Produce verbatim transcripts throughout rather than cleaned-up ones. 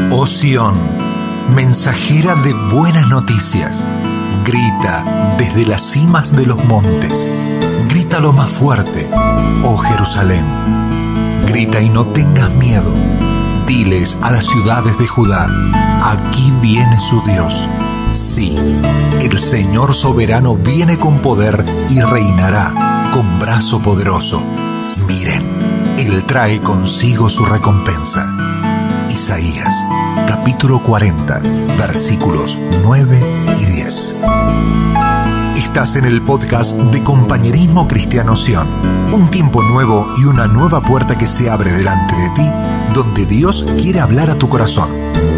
Oh Sión, mensajera de buenas noticias, grita desde las cimas de los montes, grita lo más fuerte, oh Jerusalén. Grita y no tengas miedo, diles a las ciudades de Judá, aquí viene su Dios. Sí, el Señor soberano viene con poder y reinará con brazo poderoso. Miren, Él trae consigo su recompensa. Isaías, capítulo cuarenta, versículos nueve y diez. Estás en el podcast de Compañerismo Cristiano Sion, un tiempo nuevo y una nueva puerta que se abre delante de ti, donde Dios quiere hablar a tu corazón.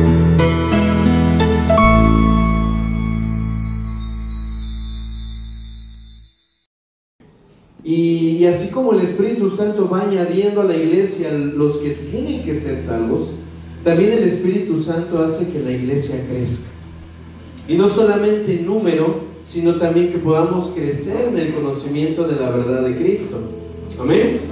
Y, y así como el Espíritu Santo va añadiendo a la iglesia los que tienen que ser salvos, también el Espíritu Santo hace que la iglesia crezca. Y no solamente en número, sino también que podamos crecer en el conocimiento de la verdad de Cristo. Amén.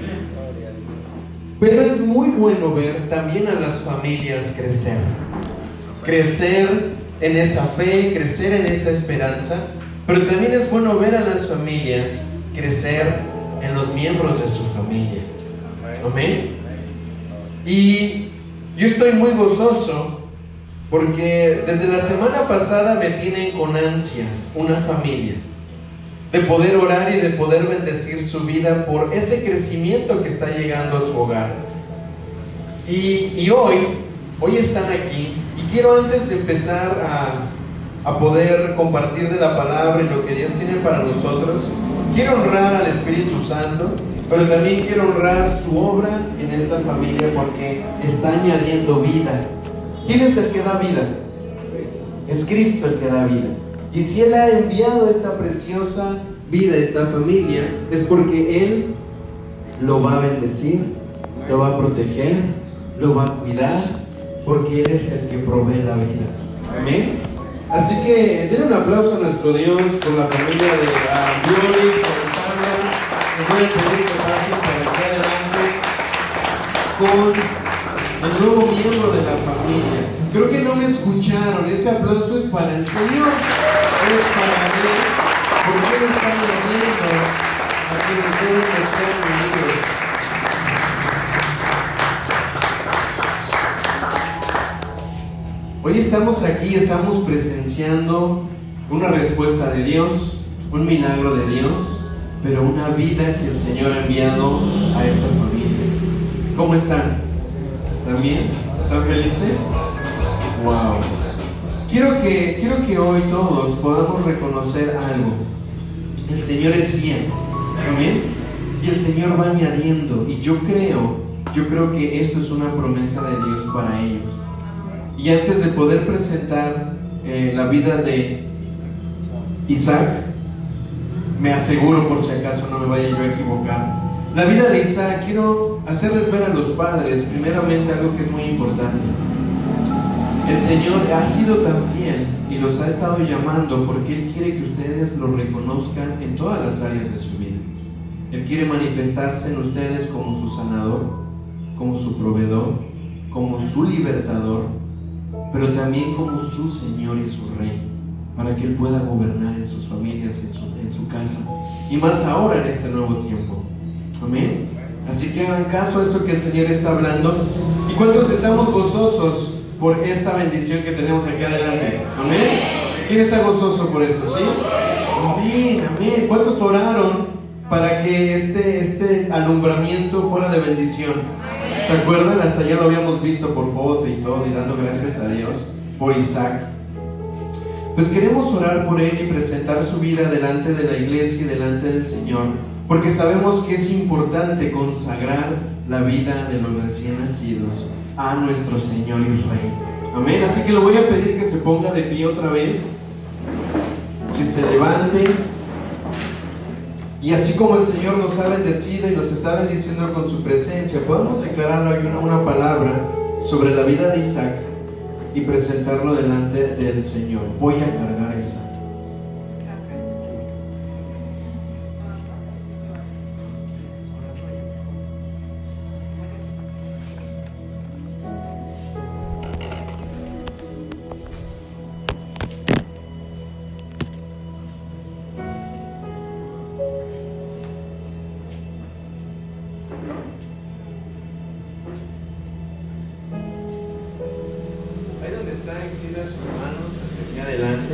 Pero es muy bueno ver también a las familias crecer. Crecer en esa fe, crecer en esa esperanza. Pero también es bueno ver a las familias crecer en los miembros de su familia. Amén. Y yo estoy muy gozoso porque desde la semana pasada me tienen con ansias una familia, de poder orar y de poder bendecir su vida por ese crecimiento que está llegando a su hogar. Y, y hoy, hoy están aquí y quiero, antes de empezar a, a poder compartir de la palabra y lo que Dios tiene para nosotros, quiero honrar al Espíritu Santo, pero también quiero honrar su obra en esta familia porque está añadiendo vida. ¿Quién es el que da vida? Es Cristo el que da vida. Y si Él ha enviado esta preciosa vida a esta familia, es porque Él lo va a bendecir, lo va a proteger, lo va a cuidar, porque Él es el que provee la vida. Amén. Así que den un aplauso a nuestro Dios por la familia de uh, Glory, Alexandra. Les voy a pedir que pasen para aquí adelante con el nuevo miembro de la familia. Creo que no me escucharon. Ese aplauso es para el Señor, es para mí, porque Él está viniendo a quienes deben estar unidos. Hoy estamos aquí, estamos presenciando una respuesta de Dios, un milagro de Dios, pero una vida que el Señor ha enviado a esta familia. ¿Cómo están? ¿Están bien? ¿Están felices? ¡Wow! Quiero que, quiero que hoy todos podamos reconocer algo. El Señor es fiel. ¿Amén? Y el Señor va añadiendo. Y yo creo, yo creo que esto es una promesa de Dios para ellos. Y antes de poder presentar eh, la vida de Isaac, me aseguro por si acaso no me vaya yo a equivocar, la vida de Isaac, quiero hacerles ver a los padres primeramente algo que es muy importante. El Señor ha sido tan fiel y los ha estado llamando porque Él quiere que ustedes lo reconozcan en todas las áreas de su vida. Él quiere manifestarse en ustedes como su sanador, como su proveedor, como su libertador, pero también como su Señor y su Rey, para que Él pueda gobernar en sus familias, en su, en su casa, y más ahora en este nuevo tiempo. Amén. Así que hagan caso a eso que el Señor está hablando. ¿Y cuántos estamos gozosos por esta bendición que tenemos aquí adelante? Amén. ¿Quién está gozoso por eso? ¿Sí? Amén, amén. ¿Cuántos oraron para que este, este alumbramiento fuera de bendición? ¿Se acuerdan? Hasta ya lo habíamos visto por foto y todo, y dando gracias a Dios por Isaac. Pues queremos orar por él y presentar su vida delante de la iglesia y delante del Señor, porque sabemos que es importante consagrar la vida de los recién nacidos a nuestro Señor y Rey. Amén. Así que le voy a pedir que se ponga de pie otra vez, que se levante. Y así como el Señor nos ha bendecido y nos está bendiciendo con su presencia, podemos declarar hoy una, una palabra sobre la vida de Isaac y presentarlo delante del Señor. Voy a cargar a Isaac. está, extienda sus manos hacia aquí adelante.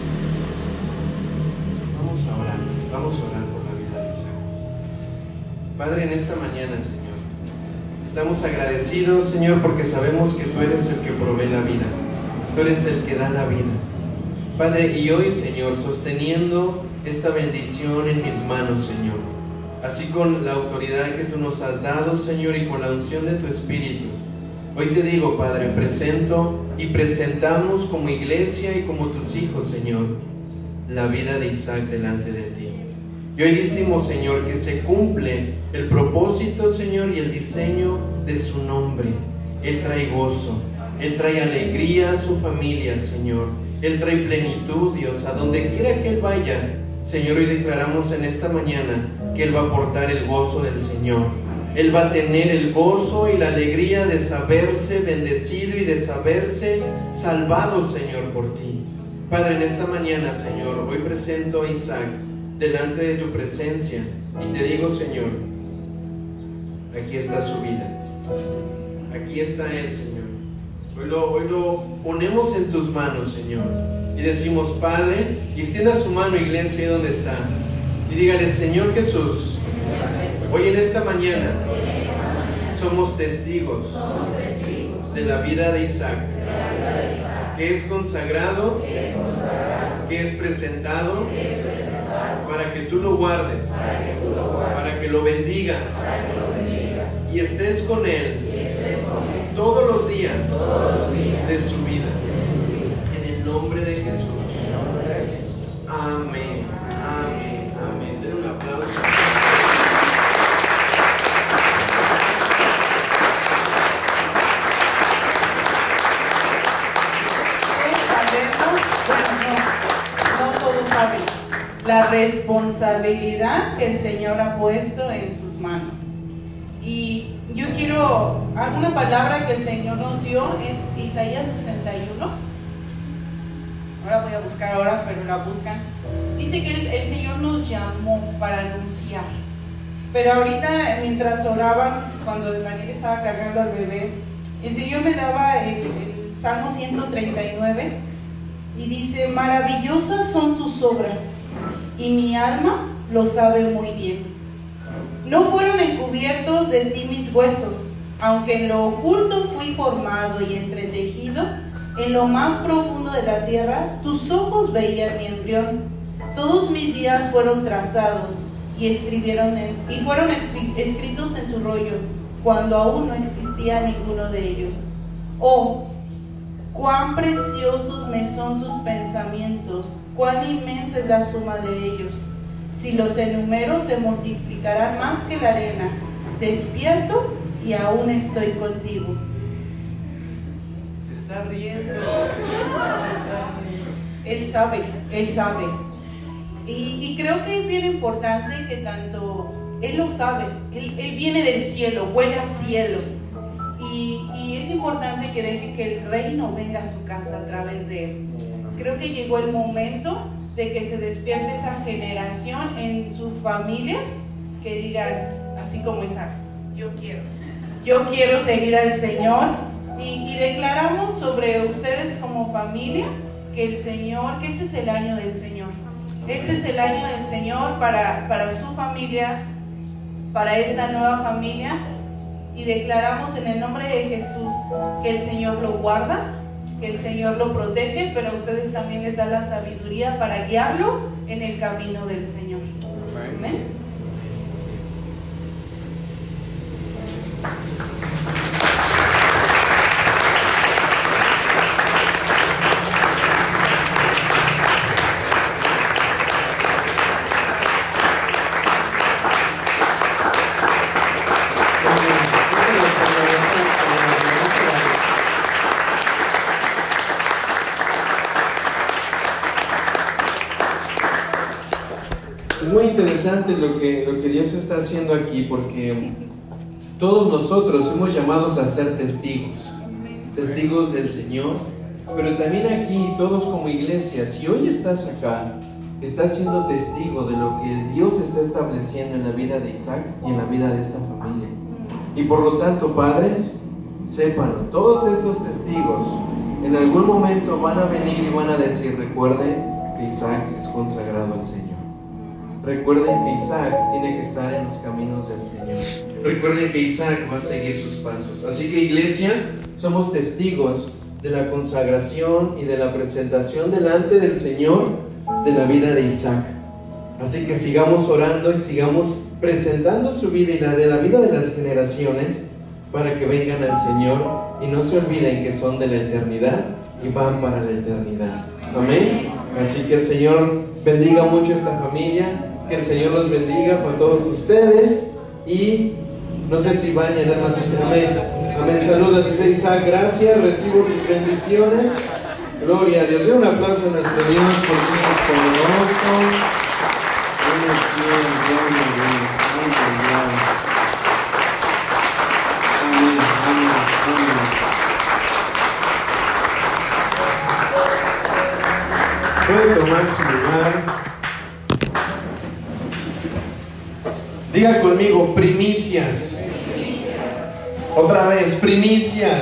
Vamos a orar, vamos a orar por la vida de Isaac. Padre, en esta mañana, Señor, estamos agradecidos, Señor, porque sabemos que tú eres el que provee la vida, tú eres el que da la vida. Padre, y hoy, Señor, sosteniendo esta bendición en mis manos, Señor, así con la autoridad que tú nos has dado, Señor, y con la unción de tu Espíritu, hoy te digo, Padre, presento y presentamos como iglesia y como tus hijos, Señor, la vida de Isaac delante de ti. Y hoy decimos, Señor, que se cumple el propósito, Señor, y el diseño de su nombre. Él trae gozo, Él trae alegría a su familia, Señor. Él trae plenitud, Dios, a donde quiera que Él vaya. Señor, hoy declaramos en esta mañana que Él va a aportar el gozo del Señor. Él va a tener el gozo y la alegría de saberse bendecido y de saberse salvado, Señor, por ti. Padre, en esta mañana, Señor, hoy presento a Isaac delante de tu presencia y te digo, Señor, aquí está su vida, aquí está Él, Señor. Hoy lo, hoy lo ponemos en tus manos, Señor, y decimos, Padre, y extienda su mano, iglesia, ahí donde está, y dígale, Señor Jesús, hoy en esta mañana somos testigos de la vida de Isaac, que es consagrado, que es presentado para que tú lo guardes, para que lo bendigas y estés con él todos los días de su vida. En el nombre de Jesús. Amén, amén, amén. Den un aplauso. La responsabilidad que el Señor ha puesto en sus manos. Y yo quiero, alguna palabra que el Señor nos dio es Isaías sesenta y uno. Ahora voy a buscar ahora, pero la buscan. Dice que el, el Señor nos llamó para anunciar. Pero ahorita, mientras oraban, cuando Daniel estaba cargando al bebé, el Señor me daba el, el Salmo ciento treinta y nueve y dice, maravillosas son tus obras, y mi alma lo sabe muy bien. No fueron encubiertos de ti mis huesos, aunque en lo oculto fui formado y entretejido, en lo más profundo de la tierra, tus ojos veían mi embrión. Todos mis días fueron trazados y, escribieron en, y fueron escri- escritos en tu rollo, cuando aún no existía ninguno de ellos. Oh, cuán preciosos me son tus pensamientos, cuán inmensa es la suma de ellos. Si los enumero, se multiplicarán más que la arena. Despierto y aún estoy contigo. Se está riendo. Se está riendo. Él sabe, Él sabe. Y, y creo que es bien importante que tanto Él lo sabe. Él, él viene del cielo, vuela al cielo. Y, y es importante que deje que el reino venga a su casa a través de Él. Creo que llegó el momento de que se despierte esa generación en sus familias que digan, así como Isaac, yo quiero, yo quiero seguir al Señor. Y, y declaramos sobre ustedes como familia que el Señor, que este es el año del Señor. Este es el año del Señor para, para su familia, para esta nueva familia. Y declaramos en el nombre de Jesús que el Señor lo guarda, que el Señor lo protege, pero a ustedes también les da la sabiduría para guiarlo en el camino del Señor. Amén. Es muy interesante lo que, lo que Dios está haciendo aquí, porque todos nosotros somos llamados a ser testigos, testigos del Señor, pero también aquí todos como iglesia, si hoy estás acá, estás siendo testigo de lo que Dios está estableciendo en la vida de Isaac y en la vida de esta familia. Y por lo tanto, padres, sépanlo, todos estos testigos en algún momento van a venir y van a decir, recuerden que Isaac es consagrado al Señor. Recuerden que Isaac tiene que estar en los caminos del Señor. Recuerden que Isaac va a seguir sus pasos. Así que, iglesia, somos testigos de la consagración y de la presentación delante del Señor de la vida de Isaac. Así que sigamos orando y sigamos presentando su vida y la de la vida de las generaciones para que vengan al Señor y no se olviden que son de la eternidad y van para la eternidad. Amén. Así que el Señor bendiga mucho a esta familia, que el Señor los bendiga a todos ustedes. Y no sé si van y además dicen amén. Amén. Saludos, dice Isaac, gracias, recibo sus bendiciones. Gloria a Dios. Den un aplauso a nuestro Dios porque es poderoso. Dios es bien, Dios es bien, muy bien. Amén, amén, amén. Puede tomar su lugar. Diga conmigo, primicias. Otra vez, primicias.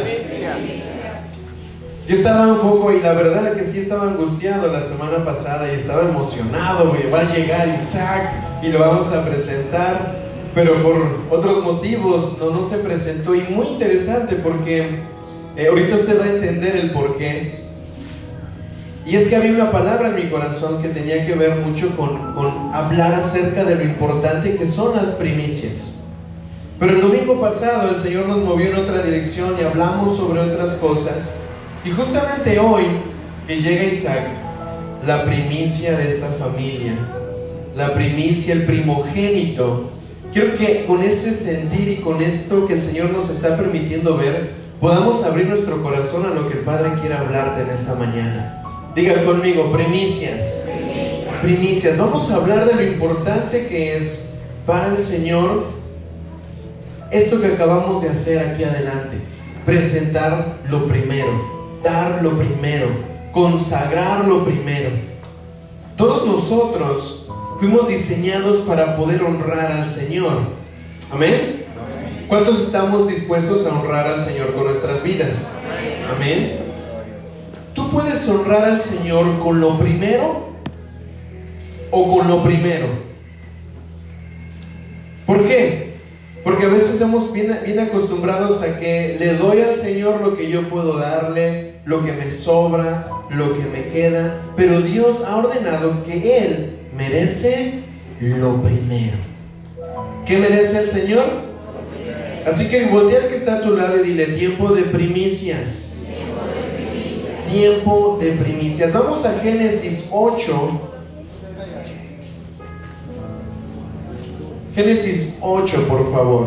Yo estaba un poco, y la verdad que sí estaba angustiado la semana pasada y estaba emocionado, güey, va a llegar Isaac y lo vamos a presentar, pero por otros motivos no, no se presentó. Y muy interesante porque eh, ahorita usted va a entender el por qué. Y es que había una palabra en mi corazón que tenía que ver mucho con, con hablar acerca de lo importante que son las primicias. Pero el domingo pasado el Señor nos movió en otra dirección y hablamos sobre otras cosas. Y justamente hoy que llega Isaac, la primicia de esta familia, la primicia, el primogénito, quiero que con este sentir y con esto que el Señor nos está permitiendo ver, podamos abrir nuestro corazón a lo que el Padre quiere hablarte en esta mañana. Diga conmigo, primicias. Primicias. Primicias. Vamos a hablar de lo importante que es para el Señor esto que acabamos de hacer aquí adelante. Presentar lo primero, dar lo primero, consagrar lo primero. Todos nosotros fuimos diseñados para poder honrar al Señor. ¿Amén? ¿Cuántos estamos dispuestos a honrar al Señor con nuestras vidas? Amén. ¿Tú puedes honrar al Señor con lo primero o con lo primero? ¿Por qué? Porque a veces estamos bien, bien acostumbrados a que le doy al Señor lo que yo puedo darle, lo que me sobra, lo que me queda, pero Dios ha ordenado que Él merece lo primero. ¿Qué merece el Señor? Así que voltea al que está a tu lado y dile, tiempo de primicias. Tiempo de primicias. Vamos a Génesis ocho. Génesis ocho, por favor.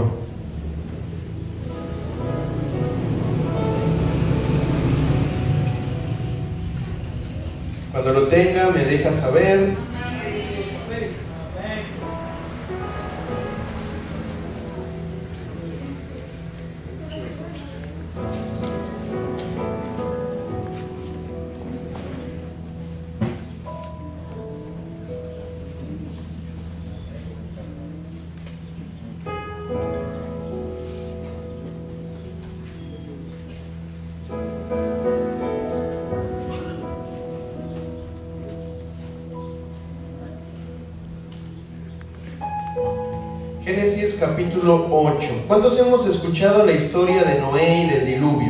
Cuando lo tenga, me deja saber. Génesis capítulo ocho. ¿Cuántos hemos escuchado la historia de Noé y del diluvio?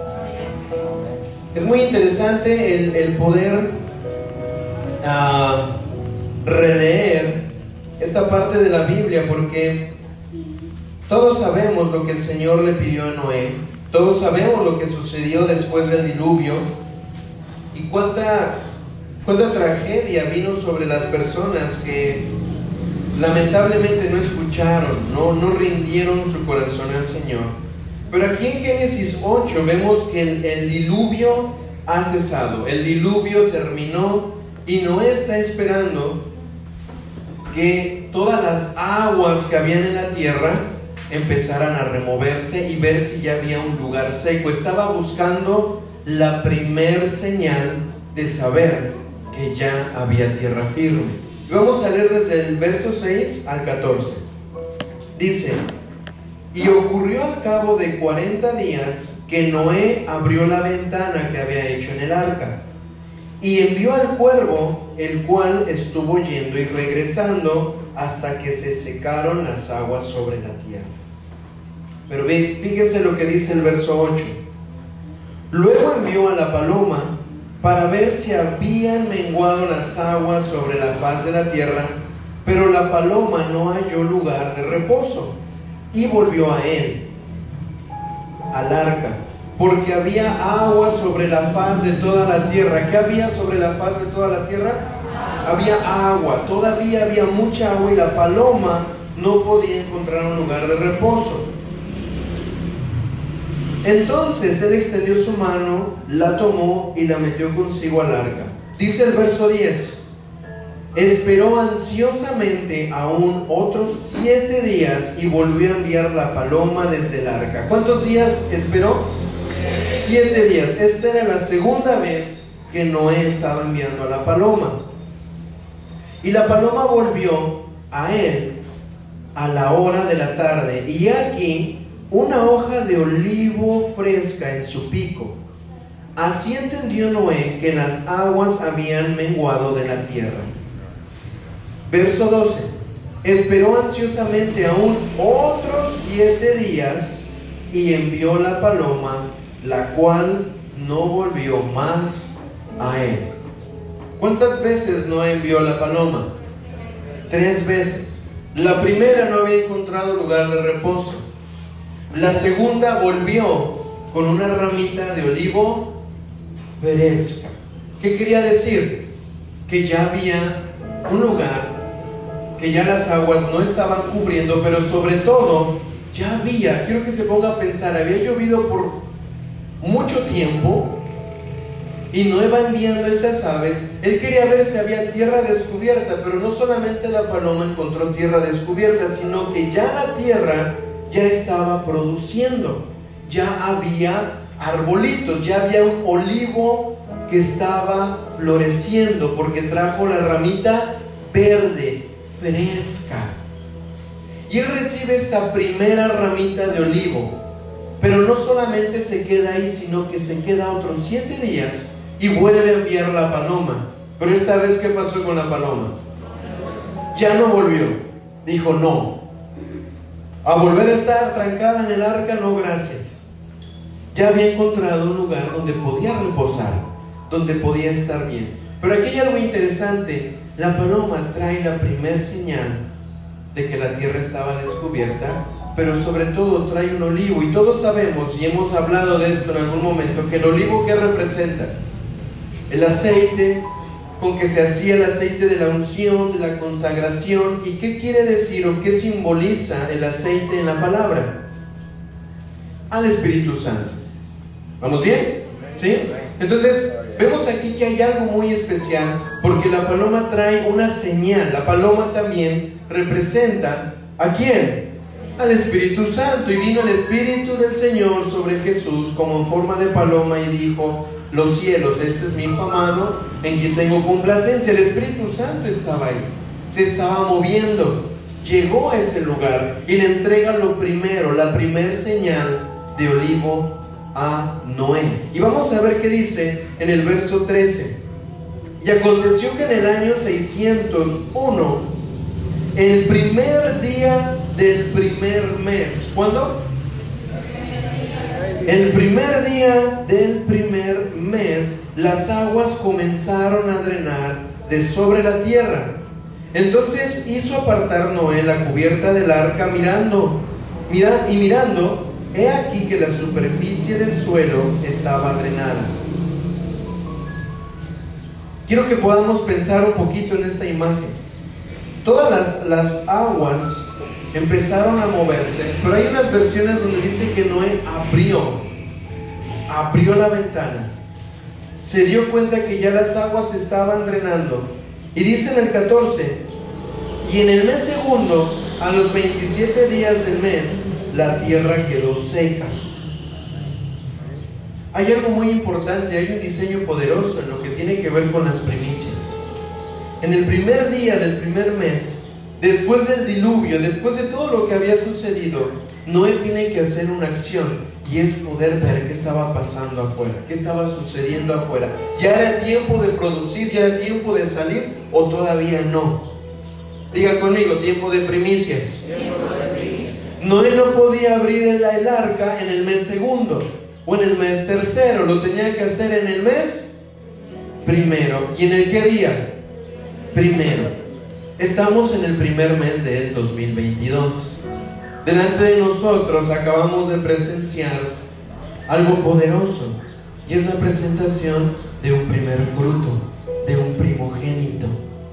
Es muy interesante el, el poder uh, releer esta parte de la Biblia, porque todos sabemos lo que el Señor le pidió a Noé, todos sabemos lo que sucedió después del diluvio y cuánta, cuánta tragedia vino sobre las personas que lamentablemente no escucharon, no, no rindieron su corazón al Señor. Pero aquí en Génesis ocho vemos que el, el diluvio ha cesado, el diluvio terminó y Noé está esperando que todas las aguas que habían en la tierra empezaran a removerse y ver si ya había un lugar seco. Estaba buscando la primer señal de saber que ya había tierra firme. Vamos a leer desde el verso seis al catorce. Dice: y ocurrió al cabo de cuarenta días que Noé abrió la ventana que había hecho en el arca y envió al cuervo, el cual estuvo yendo y regresando hasta que se secaron las aguas sobre la tierra. Pero fíjense lo que dice el verso ocho. Luego envió a la paloma para ver si habían menguado las aguas sobre la faz de la tierra, pero la paloma no halló lugar de reposo y volvió a él, al arca, porque había agua sobre la faz de toda la tierra. ¿Qué había sobre la faz de toda la tierra? Había agua, todavía había mucha agua y la paloma no podía encontrar un lugar de reposo. Entonces él extendió su mano, la tomó y la metió consigo al arca. Dice el verso diez: esperó ansiosamente aún otros siete días y volvió a enviar la paloma desde el arca. ¿Cuántos días esperó? Siete días. Esta era la segunda vez que Noé estaba enviando a la paloma. Y la paloma volvió a él a la hora de la tarde, y aquí una hoja de olivo fresca en su pico. Así entendió Noé que las aguas habían menguado de la tierra. Verso doce. Esperó ansiosamente aún otros siete días y envió la paloma, la cual no volvió más a él. ¿Cuántas veces no envió la paloma? Tres veces. La primera no había encontrado lugar de reposo. La segunda volvió con una ramita de olivo fresca. ¿Qué quería decir? Que ya había un lugar, que ya las aguas no estaban cubriendo, pero sobre todo ya había, quiero que se ponga a pensar, había llovido por mucho tiempo y Noé va enviando estas aves. Él quería ver si había tierra descubierta, pero no solamente la paloma encontró tierra descubierta, sino que ya la tierra ya estaba produciendo, ya había arbolitos, ya había un olivo que estaba floreciendo porque trajo la ramita verde, fresca. Y él recibe esta primera ramita de olivo, pero no solamente se queda ahí, sino que se queda otros siete días y vuelve a enviar la paloma. Pero esta vez, ¿qué pasó con la paloma? Ya no volvió. Dijo no. A volver a estar trancada en el arca, no gracias. Ya había encontrado un lugar donde podía reposar, donde podía estar bien. Pero aquí hay algo interesante. La paloma trae la primer señal de que la tierra estaba descubierta, pero sobre todo trae un olivo. Y todos sabemos, y hemos hablado de esto en algún momento, que el olivo, ¿qué representa? El aceite con que se hacía el aceite de la unción, de la consagración. ¿Y qué quiere decir o qué simboliza el aceite en la palabra? Al Espíritu Santo. ¿Vamos bien? ¿Sí? Entonces, vemos aquí que hay algo muy especial, porque la paloma trae una señal. La paloma también representa ¿a quién? Al Espíritu Santo. Y vino el Espíritu del Señor sobre Jesús como en forma de paloma y dijo: los cielos, este es mi Hijo amado, en quien tengo complacencia. El Espíritu Santo estaba ahí, se estaba moviendo, llegó a ese lugar y le entrega lo primero, la primer señal de olivo a Noé. Y vamos a ver qué dice en el verso trece. Y aconteció que en el año seiscientos uno, el primer día del primer mes, ¿cuándo? El primer día del primer mes, las aguas comenzaron a drenar de sobre la tierra. Entonces hizo apartar Noé la cubierta del arca, mirando, mira, y mirando, he aquí que la superficie del suelo estaba drenada. Quiero que podamos pensar un poquito en esta imagen. Todas las, las aguas empezaron a moverse, pero hay unas versiones donde dice que Noé abrió, abrió la ventana, se dio cuenta que ya las aguas estaban drenando, y dice en el catorce: y en el mes segundo, a los veintisiete días del mes, la tierra quedó seca. Hay algo muy importante, hay un diseño poderoso en lo que tiene que ver con las primicias. En el primer día del primer mes, después del diluvio, después de todo lo que había sucedido, Noé tiene que hacer una acción, y es poder ver qué estaba pasando afuera, qué estaba sucediendo afuera. ¿Ya era tiempo de producir? ¿Ya era tiempo de salir? ¿O todavía no? Diga conmigo, tiempo de primicias. Tiempo de primicias. Noé no podía abrir el, el arca en el mes segundo o en el mes tercero, lo tenía que hacer en el mes primero. ¿Y en el qué día? Primero. Estamos en el primer mes del dos mil veintidós. Delante de nosotros acabamos de presenciar algo poderoso, y es la presentación de un primer fruto, de un primogénito.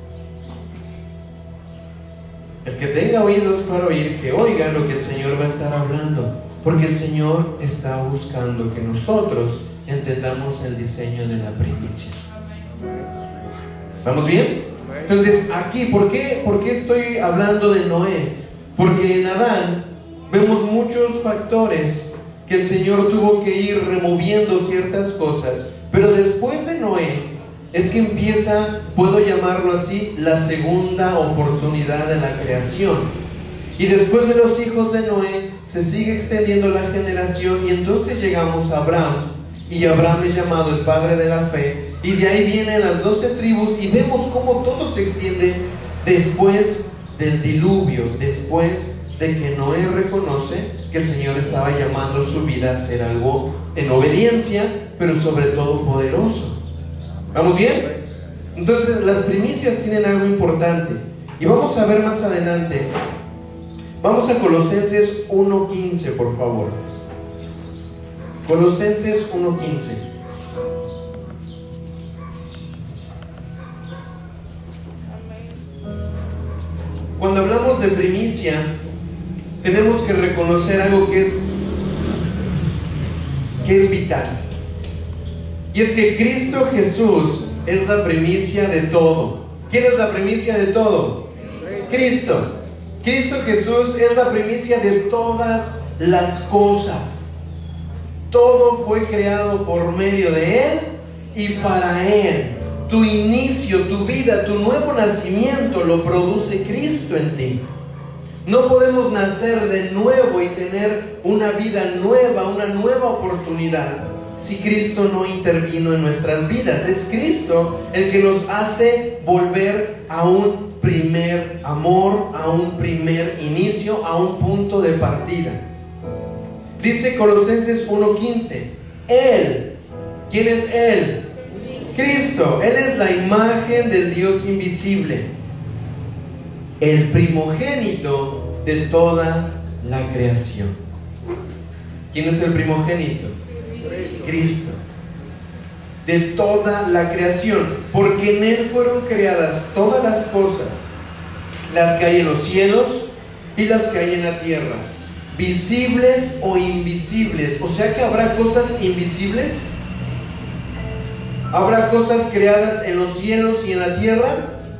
El que tenga oídos para oír, que oiga lo que el Señor va a estar hablando, porque el Señor está buscando que nosotros entendamos el diseño de la primicia. ¿Vamos bien? Entonces, aquí, ¿por qué, ¿por qué estoy hablando de Noé? Porque en Adán vemos muchos factores que el Señor tuvo que ir removiendo ciertas cosas, pero después de Noé es que empieza, puedo llamarlo así, la segunda oportunidad de la creación. Y después de los hijos de Noé se sigue extendiendo la generación, y entonces llegamos a Abraham, y Abraham es llamado el padre de la fe, y de ahí vienen las doce tribus, y vemos cómo todo se extiende después del diluvio, después de que Noé reconoce que el Señor estaba llamando su vida a ser algo en obediencia, pero sobre todo poderoso. ¿Vamos bien? Entonces las primicias tienen algo importante, y vamos a ver más adelante. Vamos a Colosenses uno quince, por favor. Colosenses uno quince. Cuando hablamos de primicia, tenemos que reconocer algo que es, que es vital. Y es que Cristo Jesús es la primicia de todo. ¿Quién es la primicia de todo? Cristo. Cristo Jesús es la primicia de todas las cosas. Todo fue creado por medio de Él y para Él. Tu inicio, tu vida, tu nuevo nacimiento lo produce Cristo en ti. No podemos nacer de nuevo y tener una vida nueva, una nueva oportunidad, si Cristo no intervino en nuestras vidas. Es Cristo el que nos hace volver a un primer amor, a un primer inicio, a un punto de partida. Dice Colosenses uno quince, Él, ¿quién es Él? Cristo. Él es la imagen del Dios invisible, el primogénito de toda la creación. ¿Quién es el primogénito? Cristo. De toda la creación, porque en Él fueron creadas todas las cosas, las que hay en los cielos y las que hay en la tierra, visibles o invisibles. O sea que habrá cosas invisibles, habrá cosas creadas en los cielos y en la tierra.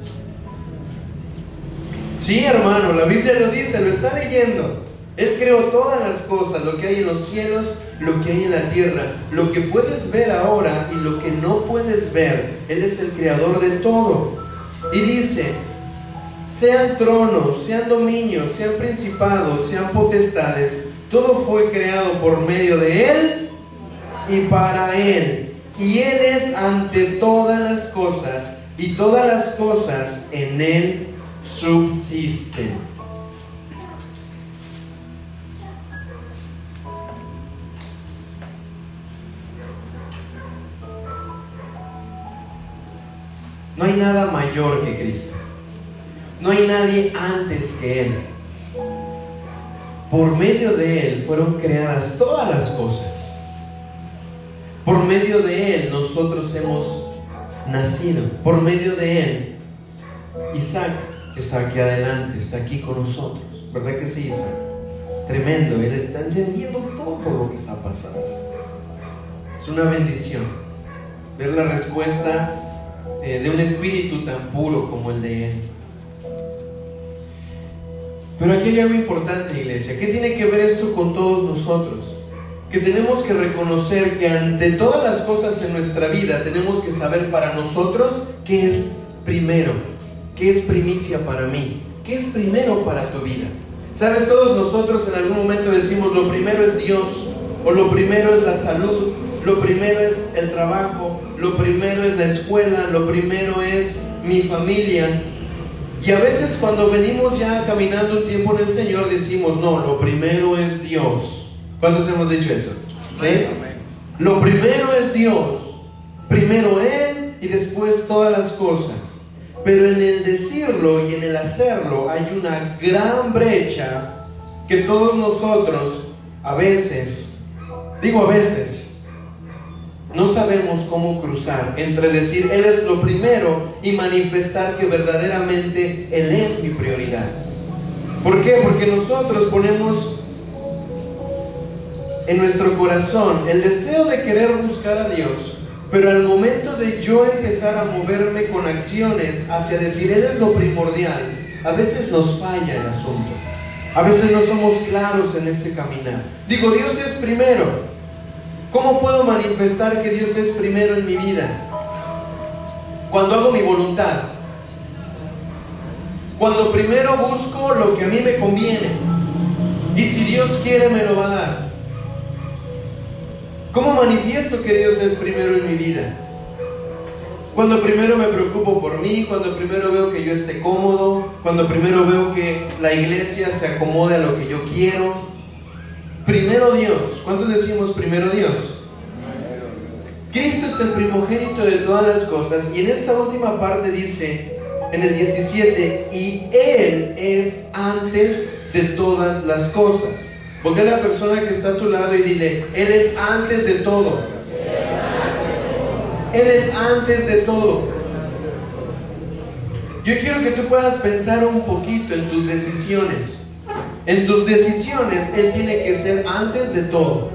Sí, hermano, la Biblia lo dice, lo está leyendo. Él creó todas las cosas, lo que hay en los cielos, lo que hay en la tierra, lo que puedes ver ahora y lo que no puedes ver. Él es el creador de todo. Y dice, sean tronos, sean dominios, sean principados, sean potestades, todo fue creado por medio de Él y para Él. Y Él es ante todas las cosas, y todas las cosas en Él subsisten. No hay nada mayor que Cristo. No hay nadie antes que Él. Por medio de Él fueron creadas todas las cosas. Por medio de Él nosotros hemos nacido. Por medio de Él, Isaac está aquí adelante, está aquí con nosotros. ¿Verdad que sí, Isaac? Tremendo, Él está entendiendo todo lo que está pasando. Es una bendición ver la respuesta eh, de un espíritu tan puro como el de Él. Pero aquí hay algo importante, iglesia. ¿Qué tiene que ver esto con todos nosotros? Que tenemos que reconocer que ante todas las cosas en nuestra vida tenemos que saber para nosotros qué es primero, qué es primicia para mí, ¿Qué es primero para tu vida? Sabes, todos nosotros en algún momento decimos, lo primero es Dios, o lo primero es la salud, lo primero es el trabajo, lo primero es la escuela, lo primero es mi familia. Y a veces cuando venimos ya caminando un tiempo en el Señor decimos, no, lo primero es Dios. ¿Cuántos hemos dicho eso? ¿Sí? Lo primero es Dios, primero Él y después todas las cosas. Pero en el decirlo y en el hacerlo hay una gran brecha que todos nosotros a veces, digo a veces, no sabemos cómo cruzar entre decir Él es lo primero y manifestar que verdaderamente Él es mi prioridad. ¿Por qué? Porque nosotros ponemos en nuestro corazón el deseo de querer buscar a Dios, pero al momento de yo empezar a moverme con acciones hacia decir Él es lo primordial, a veces nos falla el asunto. A veces no somos claros en ese caminar. Digo, Dios es primero. ¿Cómo puedo manifestar que Dios es primero en mi vida? Cuando hago mi voluntad. Cuando primero busco lo que a mí me conviene. Y si Dios quiere, me lo va a dar. ¿Cómo manifiesto que Dios es primero en mi vida? Cuando primero me preocupo por mí, cuando primero veo que yo esté cómodo, cuando primero veo que la iglesia se acomode a lo que yo quiero. Primero Dios. ¿Cuántos decimos primero Dios? Cristo es el primogénito de todas las cosas, y en esta última parte dice, en el diecisiete, y Él es antes de todas las cosas. Voltea a la persona que está a tu lado y dile, Él es antes de todo. Él es antes de todo. Yo quiero que tú puedas pensar un poquito en tus decisiones. En tus decisiones, Él tiene que ser antes de todo.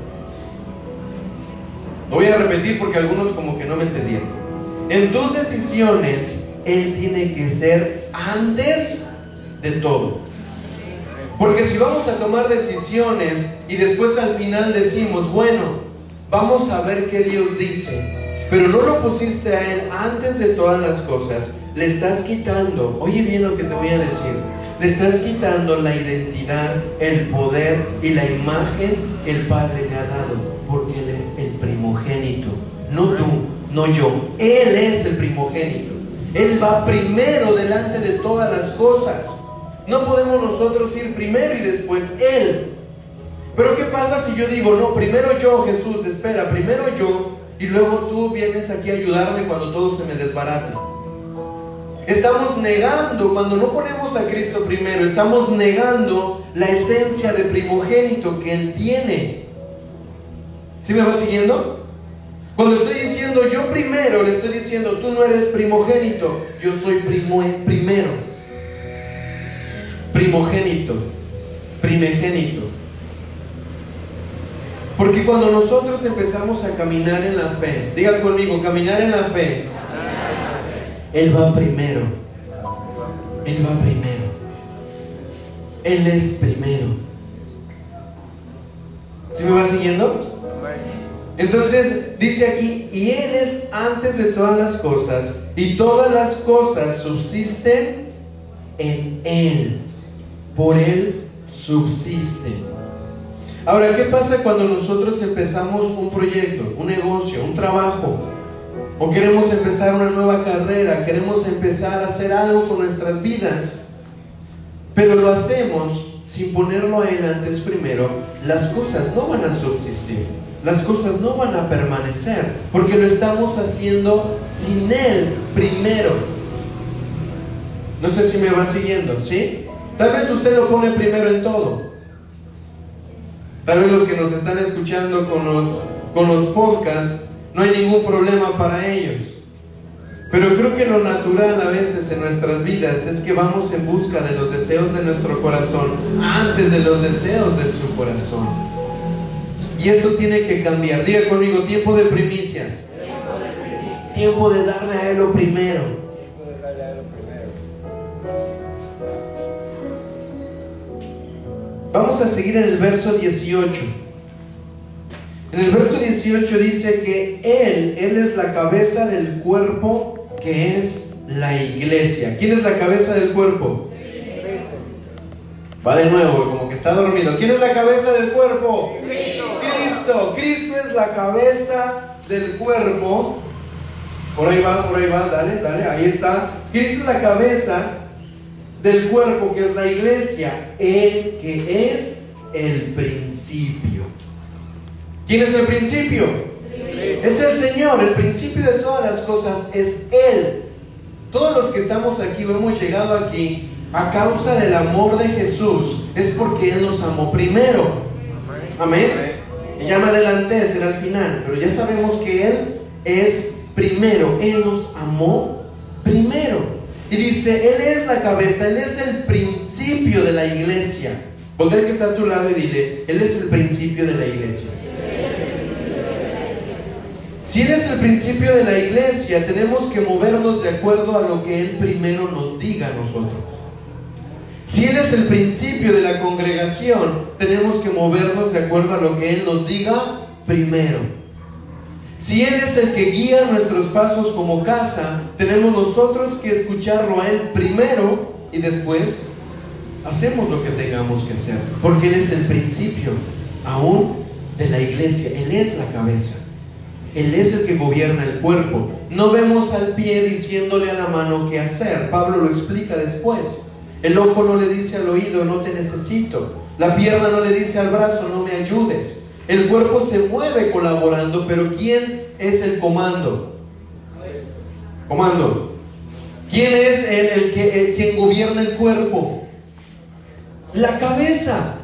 Lo voy a repetir porque algunos como que no me entendieron. En tus decisiones, Él tiene que ser antes de todo. Porque si vamos a tomar decisiones y después al final decimos, bueno, vamos a ver qué Dios dice, pero no lo pusiste a Él antes de todas las cosas, le estás quitando, oye bien lo que te voy a decir, le estás quitando la identidad, el poder y la imagen que el Padre le ha dado, porque Él es el primogénito, no tú, no yo, Él es el primogénito. Él va primero delante de todas las cosas. No podemos nosotros ir primero y después Él. Pero ¿qué pasa si yo digo, no, primero yo, Jesús, espera, primero yo, y luego tú vienes aquí a ayudarme cuando todo se me desbarate? Estamos negando, cuando no ponemos a Cristo primero, estamos negando la esencia de primogénito que Él tiene. ¿Sí me va siguiendo? Cuando estoy diciendo yo primero, le estoy diciendo, tú no eres primogénito, yo soy primo, primero. Primogénito, primogénito. Porque cuando nosotros empezamos a caminar en la fe, digan conmigo, caminar en la fe, Él va primero. Él va primero. Él es primero. ¿Sí me va siguiendo? Entonces dice aquí, y Él es antes de todas las cosas, y todas las cosas subsisten en Él. Por Él subsisten. Ahora, ¿qué pasa cuando nosotros empezamos un proyecto, un negocio, un trabajo? O queremos empezar una nueva carrera, queremos empezar a hacer algo con nuestras vidas, pero lo hacemos sin ponerlo a Él antes primero. Las cosas no van a subsistir, las cosas no van a permanecer, porque lo estamos haciendo sin Él primero. No sé si me va siguiendo, ¿sí? Tal vez usted lo pone primero en todo. Tal vez los que nos están escuchando con los, con los podcasts, no hay ningún problema para ellos. Pero creo que lo natural a veces en nuestras vidas es que vamos en busca de los deseos de nuestro corazón antes de los deseos de su corazón. Y esto tiene que cambiar. Diga conmigo, tiempo de primicias. Tiempo de primicias. Tiempo de darle a Él lo primero. Vamos a seguir en el verso dieciocho. En el verso dieciocho dice que Él, Él es la cabeza del cuerpo que es la iglesia. ¿Quién es la cabeza del cuerpo? Va de nuevo, como que está dormido. ¿Quién es la cabeza del cuerpo? Cristo. Cristo. Cristo es la cabeza del cuerpo. Por ahí va, por ahí va, dale, dale, ahí está. Cristo es la cabeza del cuerpo, que es la iglesia, el que es el principio. ¿Quién es el principio? Cristo. Es el Señor. El principio de todas las cosas es Él. Todos los que estamos aquí, o hemos llegado aquí a causa del amor de Jesús, es porque Él nos amó primero. Amén. Y ya me adelanté, será al final, pero ya sabemos que Él es primero. Él nos amó primero. Y dice, Él es la cabeza, Él es el principio de la iglesia. Voltea al que está a tu lado y dile, Él es el principio de la iglesia. Si Él es el principio de la iglesia, tenemos que movernos de acuerdo a lo que Él primero nos diga a nosotros. Si Él es el principio de la congregación, tenemos que movernos de acuerdo a lo que Él nos diga primero. Si Él es el que guía nuestros pasos como casa, tenemos nosotros que escucharlo a Él primero y después hacemos lo que tengamos que hacer, porque Él es el principio aún de la iglesia. Él es la cabeza. Él es el que gobierna el cuerpo. No vemos al pie diciéndole a la mano qué hacer. Pablo lo explica después. El ojo no le dice al oído, no te necesito. La pierna no le dice al brazo, no me ayudes. El cuerpo se mueve colaborando, pero ¿quién es el comando? Comando. ¿Quién es el, el que, el, quien gobierna el cuerpo? La cabeza.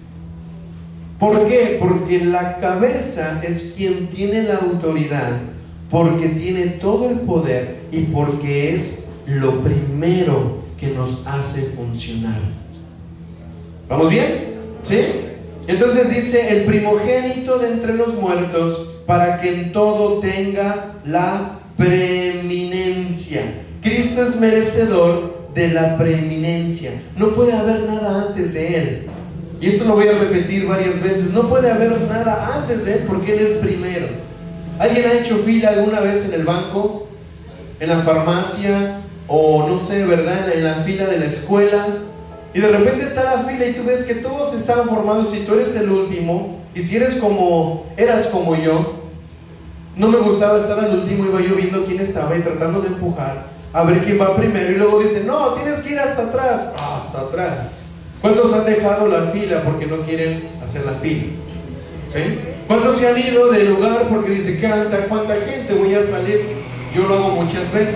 ¿Por qué? Porque la cabeza es quien tiene la autoridad, porque tiene todo el poder y porque es lo primero que nos hace funcionar. ¿Vamos bien? ¿Sí? Entonces dice, el primogénito de entre los muertos, para que en todo tenga la preeminencia. Cristo es merecedor de la preeminencia. No puede haber nada antes de Él. Y esto lo voy a repetir varias veces. No puede haber nada antes de Él porque Él es primero. ¿Alguien ha hecho fila alguna vez en el banco? ¿En la farmacia? O no sé, ¿verdad? En la fila de la escuela. Y de repente está la fila y tú ves que todos están formados y tú eres el último. Y si eres como, eras como yo, no me gustaba estar al último, iba yo viendo quién estaba y tratando de empujar a ver quién va primero. Y luego dicen, no, tienes que ir hasta atrás. Ah, hasta atrás. ¿Cuántos han dejado la fila porque no quieren hacer la fila? ¿Sí? ¿Cuántos se han ido del lugar porque dicen, ¿cuánta, cuánta gente voy a salir? Yo lo hago muchas veces.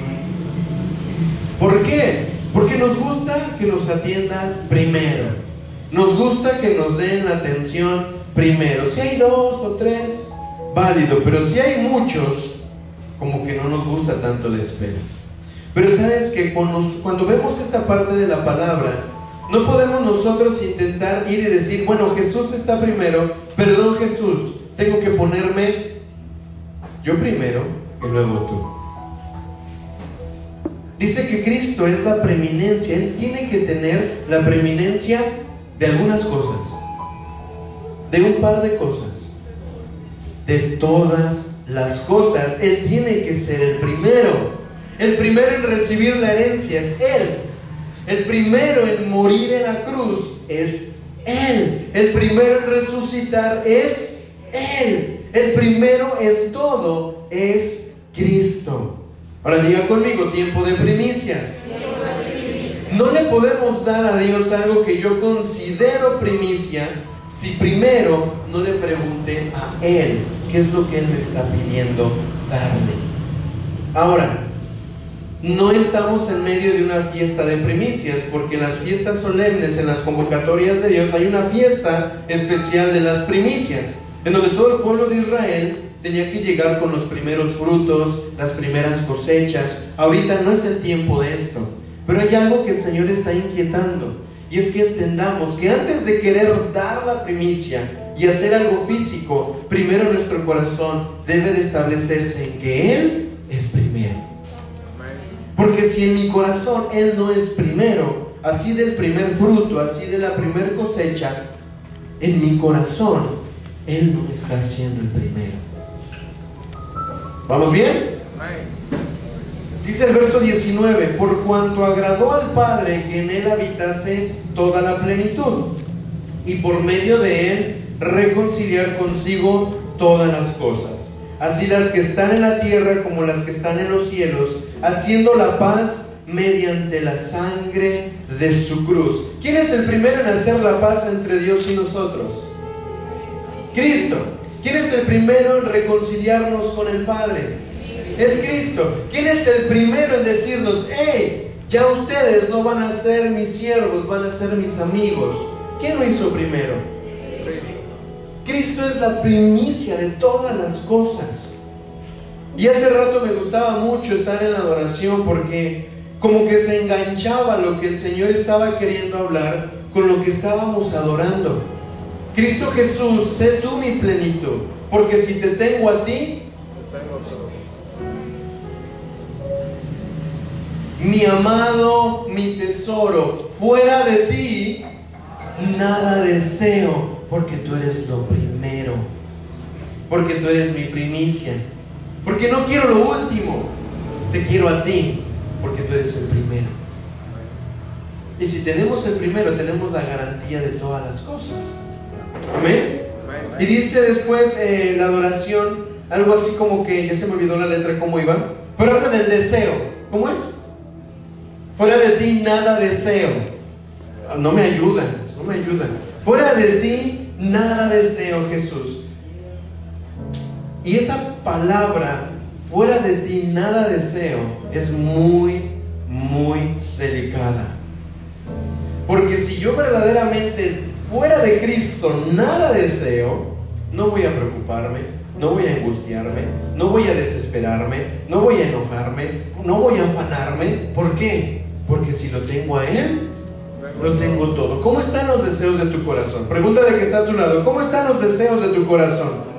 ¿Por qué? Porque nos gusta que nos atiendan primero. Nos gusta que nos den la atención primero. Si hay dos o tres, válido. Pero si hay muchos, como que no nos gusta tanto la espera. Pero sabes que cuando, cuando vemos esta parte de la palabra, no podemos nosotros intentar ir y decir, bueno, Jesús está primero, perdón Jesús, tengo que ponerme yo primero y luego tú. Dice que Cristo es la preeminencia. Él tiene que tener la preeminencia de algunas cosas, de un par de cosas, de todas las cosas. Él tiene que ser el primero. El primero en recibir la herencia es Él. El primero en morir en la cruz es Él. El primero en resucitar es Él. El primero en todo es Cristo. Ahora diga conmigo, tiempo de primicias. No le podemos dar a Dios algo que yo considero primicia si primero no le pregunté a Él qué es lo que Él me está pidiendo darle. Ahora, no estamos en medio de una fiesta de primicias, porque en las fiestas solemnes, en las convocatorias de Dios, hay una fiesta especial de las primicias, en donde todo el pueblo de Israel tenía que llegar con los primeros frutos, las primeras cosechas. Ahorita no es el tiempo de esto, pero hay algo que el Señor está inquietando, y es que entendamos que antes de querer dar la primicia y hacer algo físico, primero nuestro corazón debe de establecerse en que Él es primero. Porque si en mi corazón Él no es primero, así del primer fruto, así de la primer cosecha, en mi corazón Él no está siendo el primero. ¿Vamos bien? Dice el verso diecinueve: por cuanto agradó al Padre que en él habitase toda la plenitud, y por medio de él reconciliar consigo todas las cosas, así las que están en la tierra como las que están en los cielos, haciendo la paz mediante la sangre de su cruz. ¿Quién es el primero en hacer la paz entre Dios y nosotros? Cristo. ¿Quién es el primero en reconciliarnos con el Padre? Es Cristo. ¿Quién es el primero en decirnos: hey, ya ustedes no van a ser mis siervos, van a ser mis amigos? ¿Quién lo hizo primero? Cristo es la primicia de todas las cosas. Y hace rato me gustaba mucho estar en la adoración, porque como que se enganchaba lo que el Señor estaba queriendo hablar con lo que estábamos adorando. Cristo Jesús, sé tú mi plenitud, porque si te tengo a ti, mi amado, mi tesoro, fuera de ti nada deseo, porque tú eres lo primero, porque tú eres mi primicia, porque no quiero lo último, te quiero a ti, porque tú eres el primero. Y si tenemos el primero, tenemos la garantía de todas las cosas. Amén. Y dice después eh, la adoración, algo así como que, ya se me olvidó la letra, cómo iba, pero habla del deseo. ¿Cómo es? Fuera de ti nada deseo. No me ayudan, no me ayudan. Fuera de ti nada deseo, Jesús. Y esa palabra, fuera de ti nada deseo, es muy, muy delicada. Porque si yo verdaderamente fuera de Cristo nada deseo, no voy a preocuparme, no voy a angustiarme, no voy a desesperarme, no voy a enojarme, no voy a afanarme. ¿Por qué? Porque si lo tengo a Él, lo tengo todo. ¿Cómo están los deseos de tu corazón? Pregúntale que está a tu lado: ¿cómo están los deseos de tu corazón?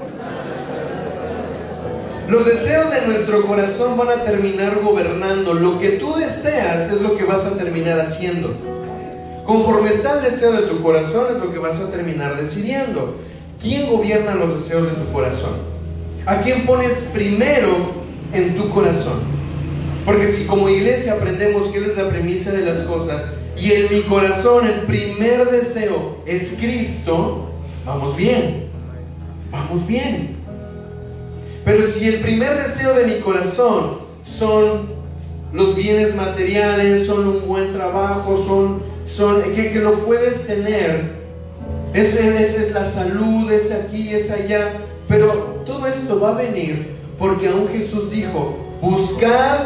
Los deseos de nuestro corazón van a terminar gobernando. Lo que tú deseas es lo que vas a terminar haciendo. Conforme está el deseo de tu corazón, es lo que vas a terminar decidiendo. ¿Quién gobierna los deseos de tu corazón? ¿A quién pones primero en tu corazón? Porque si como iglesia aprendemos que Él es la premisa de las cosas, y en mi corazón el primer deseo es Cristo, vamos bien, vamos bien. Pero si el primer deseo de mi corazón son los bienes materiales, son un buen trabajo, son, son que, que lo puedes tener, ese, ese es la salud, es aquí, es allá, pero todo esto va a venir porque aún Jesús dijo: buscad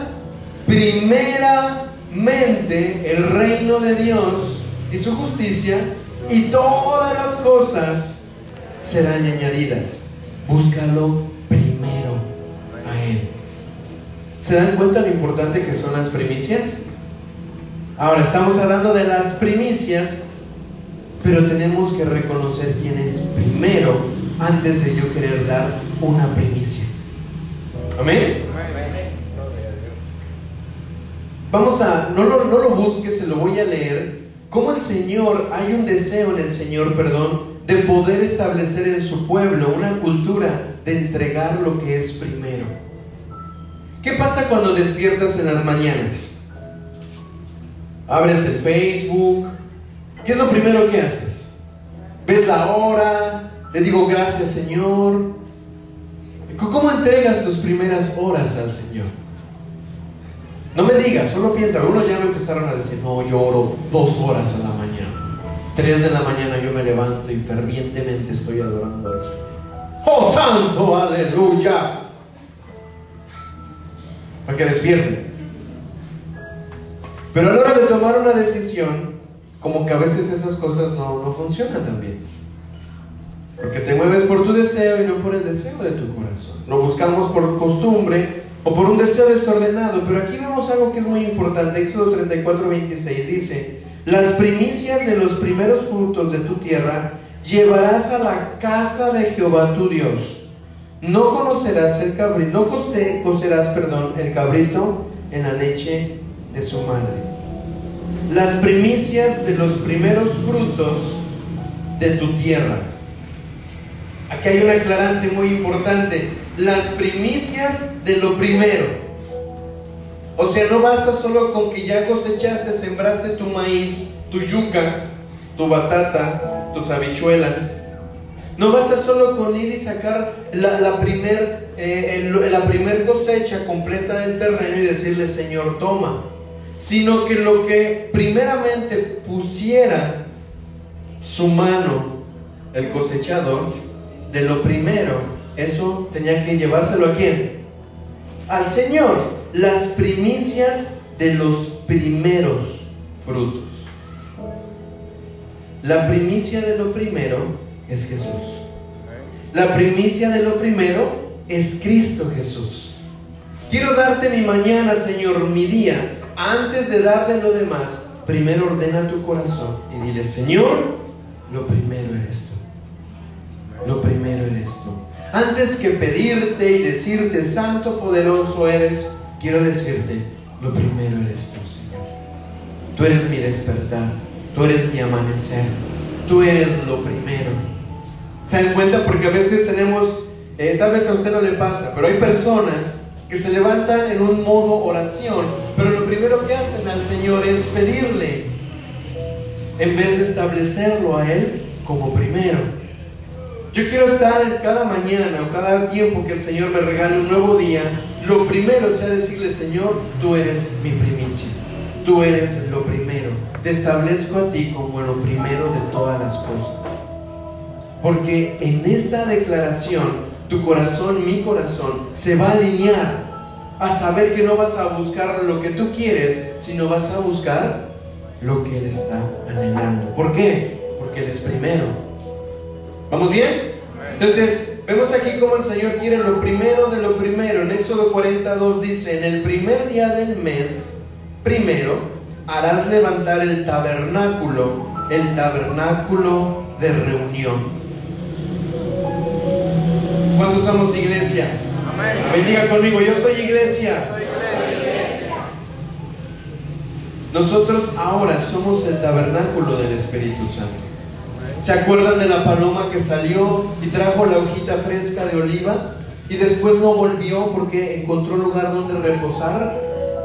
primeramente el reino de Dios y su justicia, y todas las cosas serán añadidas. Búscalo primero a Él. ¿Se dan cuenta lo importante que son las primicias? Ahora estamos hablando de las primicias, pero tenemos que reconocer quién es primero antes de yo querer dar una primicia. ¿Amén? Vamos a, no lo, no lo busques, se lo voy a leer. Cómo el Señor, hay un deseo en el Señor, perdón, de poder establecer en su pueblo una cultura de entregar lo que es primero. ¿Qué pasa cuando despiertas en las mañanas? Abres el Facebook. ¿Qué es lo primero que haces? Ves la hora, le digo gracias Señor. ¿Cómo entregas tus primeras horas al Señor? No me digas, solo piensa. Algunos ya me empezaron a decir: no, yo oro dos horas a la mañana, tres de la mañana yo me levanto y fervientemente estoy adorando al Señor. ¡Oh santo, aleluya! Para que despierten. Pero a la hora de tomar una decisión, como que a veces esas cosas no, no funcionan tan bien, porque te mueves por tu deseo y no por el deseo de tu corazón. Lo buscamos por costumbre o por un deseo desordenado. Pero aquí vemos algo que es muy importante. Éxodo treinta y cuatro, veintiséis dice: las primicias de los primeros frutos de tu tierra llevarás a la casa de Jehová tu Dios. No conocerás el cabrito, no cose, cocerás, perdón, el cabrito en la leche de su madre. Las primicias de los primeros frutos de tu tierra. Aquí hay un aclarante muy importante: las primicias de lo primero. O sea, no basta solo con que ya cosechaste, sembraste tu maíz, tu yuca, tu batata, tus habichuelas. No basta solo con ir y sacar la, la primer, eh, el, la primer cosecha completa del terreno y decirle, Señor, toma. Sino que lo que primeramente pusiera su mano el cosechador, de lo primero, eso tenía que llevárselo ¿a quién? Al Señor. Las primicias de los primeros frutos. La primicia de lo primero es Jesús. La primicia de lo primero es Cristo Jesús. Quiero darte mi mañana, Señor, mi día. Antes de darle lo demás, primero ordena tu corazón y dile, Señor, lo primero eres tú. Lo primero eres tú. Antes que pedirte y decirte, santo, poderoso eres, quiero decirte, lo primero eres tú, Señor. Tú eres mi despertar, tú eres mi amanecer, tú eres lo primero. ¿Se dan cuenta? Porque a veces tenemos, eh, tal vez a usted no le pasa, pero hay personas que se levantan en un modo oración, pero lo primero que hacen al Señor es pedirle, en vez de establecerlo a Él como primero. Yo quiero estar en cada mañana o cada tiempo que el Señor me regale un nuevo día, lo primero sea decirle, Señor, tú eres mi primicia, tú eres lo primero, te establezco a ti como lo primero de todas las cosas. Porque en esa declaración, tu corazón, mi corazón, se va a alinear a saber que no vas a buscar lo que tú quieres, sino vas a buscar lo que Él está anhelando. ¿Por qué? Porque Él es primero. ¿Vamos bien? Entonces, vemos aquí cómo el Señor quiere lo primero de lo primero. En Éxodo cuarenta y dos dice, en el primer día del mes, primero, harás levantar el tabernáculo, el tabernáculo de reunión. ¿Cuántos somos iglesia? Amén. Bendiga conmigo, yo soy iglesia. Soy iglesia. Nosotros ahora somos el tabernáculo del Espíritu Santo. ¿Se acuerdan de la paloma que salió y trajo la hojita fresca de oliva y después no volvió porque encontró lugar donde reposar?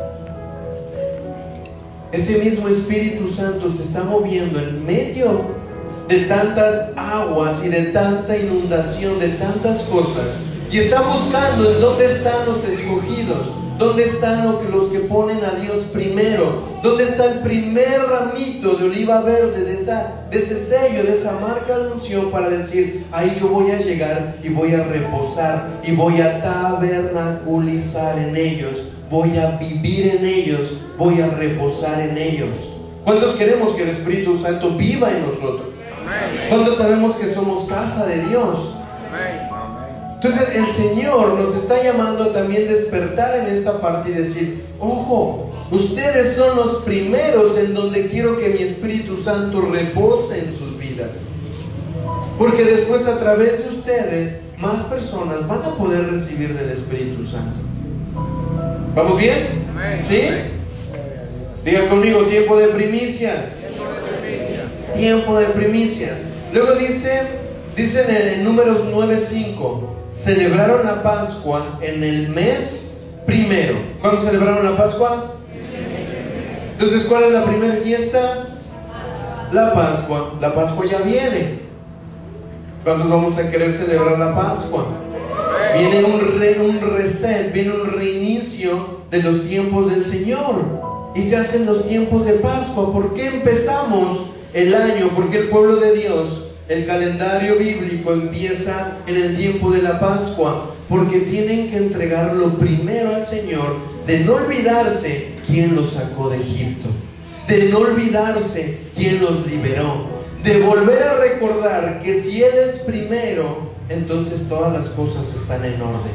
Ese mismo Espíritu Santo se está moviendo en medio de tantas aguas y de tanta inundación, de tantas cosas, y está buscando en dónde están los escogidos, dónde están los que ponen a Dios primero, dónde está el primer ramito de oliva verde, de, esa, de ese sello, de esa marca de unción, para decir, ahí yo voy a llegar y voy a reposar y voy a tabernaculizar en ellos, voy a vivir en ellos, voy a reposar en ellos. ¿Cuántos queremos que el Espíritu Santo viva en nosotros? ¿Cuántos sabemos que somos casa de Dios? Entonces el Señor nos está llamando también a despertar en esta parte y decir, ojo, ustedes son los primeros en donde quiero que mi Espíritu Santo repose en sus vidas, porque después a través de ustedes más personas van a poder recibir del Espíritu Santo. ¿Vamos bien? ¿Sí? Diga conmigo, tiempo de primicias. Tiempo de primicias. Luego dice, dice en, el, en Números nueve cinco, celebraron la Pascua en el mes primero. ¿Cuándo celebraron la Pascua? Entonces, ¿cuál es la primera fiesta? La Pascua. La Pascua ya viene. ¿Cuántos vamos a querer celebrar la Pascua? Viene un, re, un reset, viene un reinicio de los tiempos del Señor. Y se hacen los tiempos de Pascua. ¿Por qué empezamos el año? Porque el pueblo de Dios, el calendario bíblico empieza en el tiempo de la Pascua, porque tienen que entregar lo primero al Señor, de no olvidarse quién los sacó de Egipto, de no olvidarse quién los liberó, de volver a recordar que si Él es primero, entonces todas las cosas están en orden.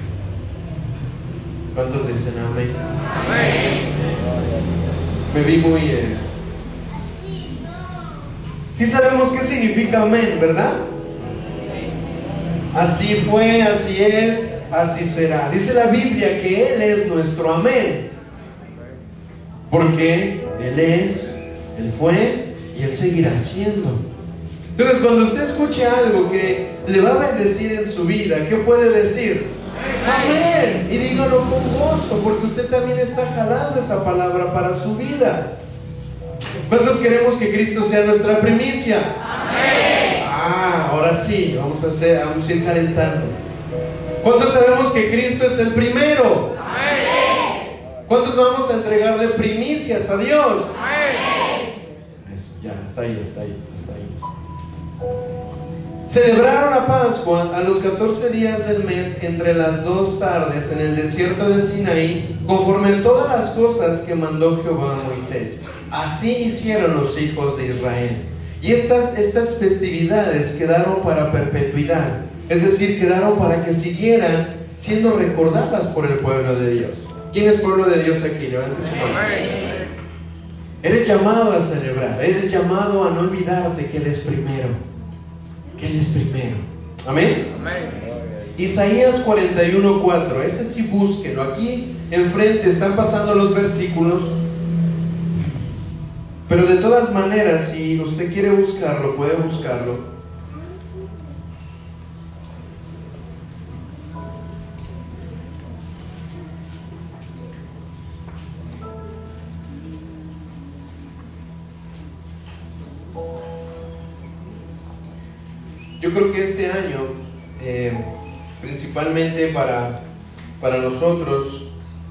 ¿Cuántos dicen amén? Amén. Me vi muy... Eh, Sí sabemos qué significa amén, ¿verdad? Así fue, así es, así será. Dice la Biblia que Él es nuestro amén, porque Él es, Él fue y Él seguirá siendo. Entonces, cuando usted escuche algo que le va a bendecir en su vida, ¿qué puede decir? Amén. Y dígalo con gozo, porque usted también está jalando esa palabra para su vida. ¿Cuántos queremos que Cristo sea nuestra primicia? Amén. Ah, ahora sí, vamos a hacer, vamos a ir calentando. ¿Cuántos sabemos que Cristo es el primero? Amén. ¿Cuántos vamos a entregarle primicias a Dios? Amén. Eso, ya, está ahí, está ahí, está ahí. Celebraron la Pascua a los catorce días del mes, entre las dos tardes, en el desierto de Sinaí, conforme a todas las cosas que mandó Jehová a Moisés. Así hicieron los hijos de Israel. Y estas, estas festividades quedaron para perpetuidad, es decir, quedaron para que siguieran siendo recordadas por el pueblo de Dios. ¿Quién es pueblo de Dios aquí? Levante su mano. Eres llamado a celebrar, eres llamado a no olvidarte que Él es primero, que Él es primero. Amén. Amén. Isaías cuarenta y uno, cuatro, ese sí búsquenlo. Aquí enfrente están pasando los versículos, pero de todas maneras, si usted quiere buscarlo, puede buscarlo. Yo creo que este año, eh, principalmente para, para nosotros,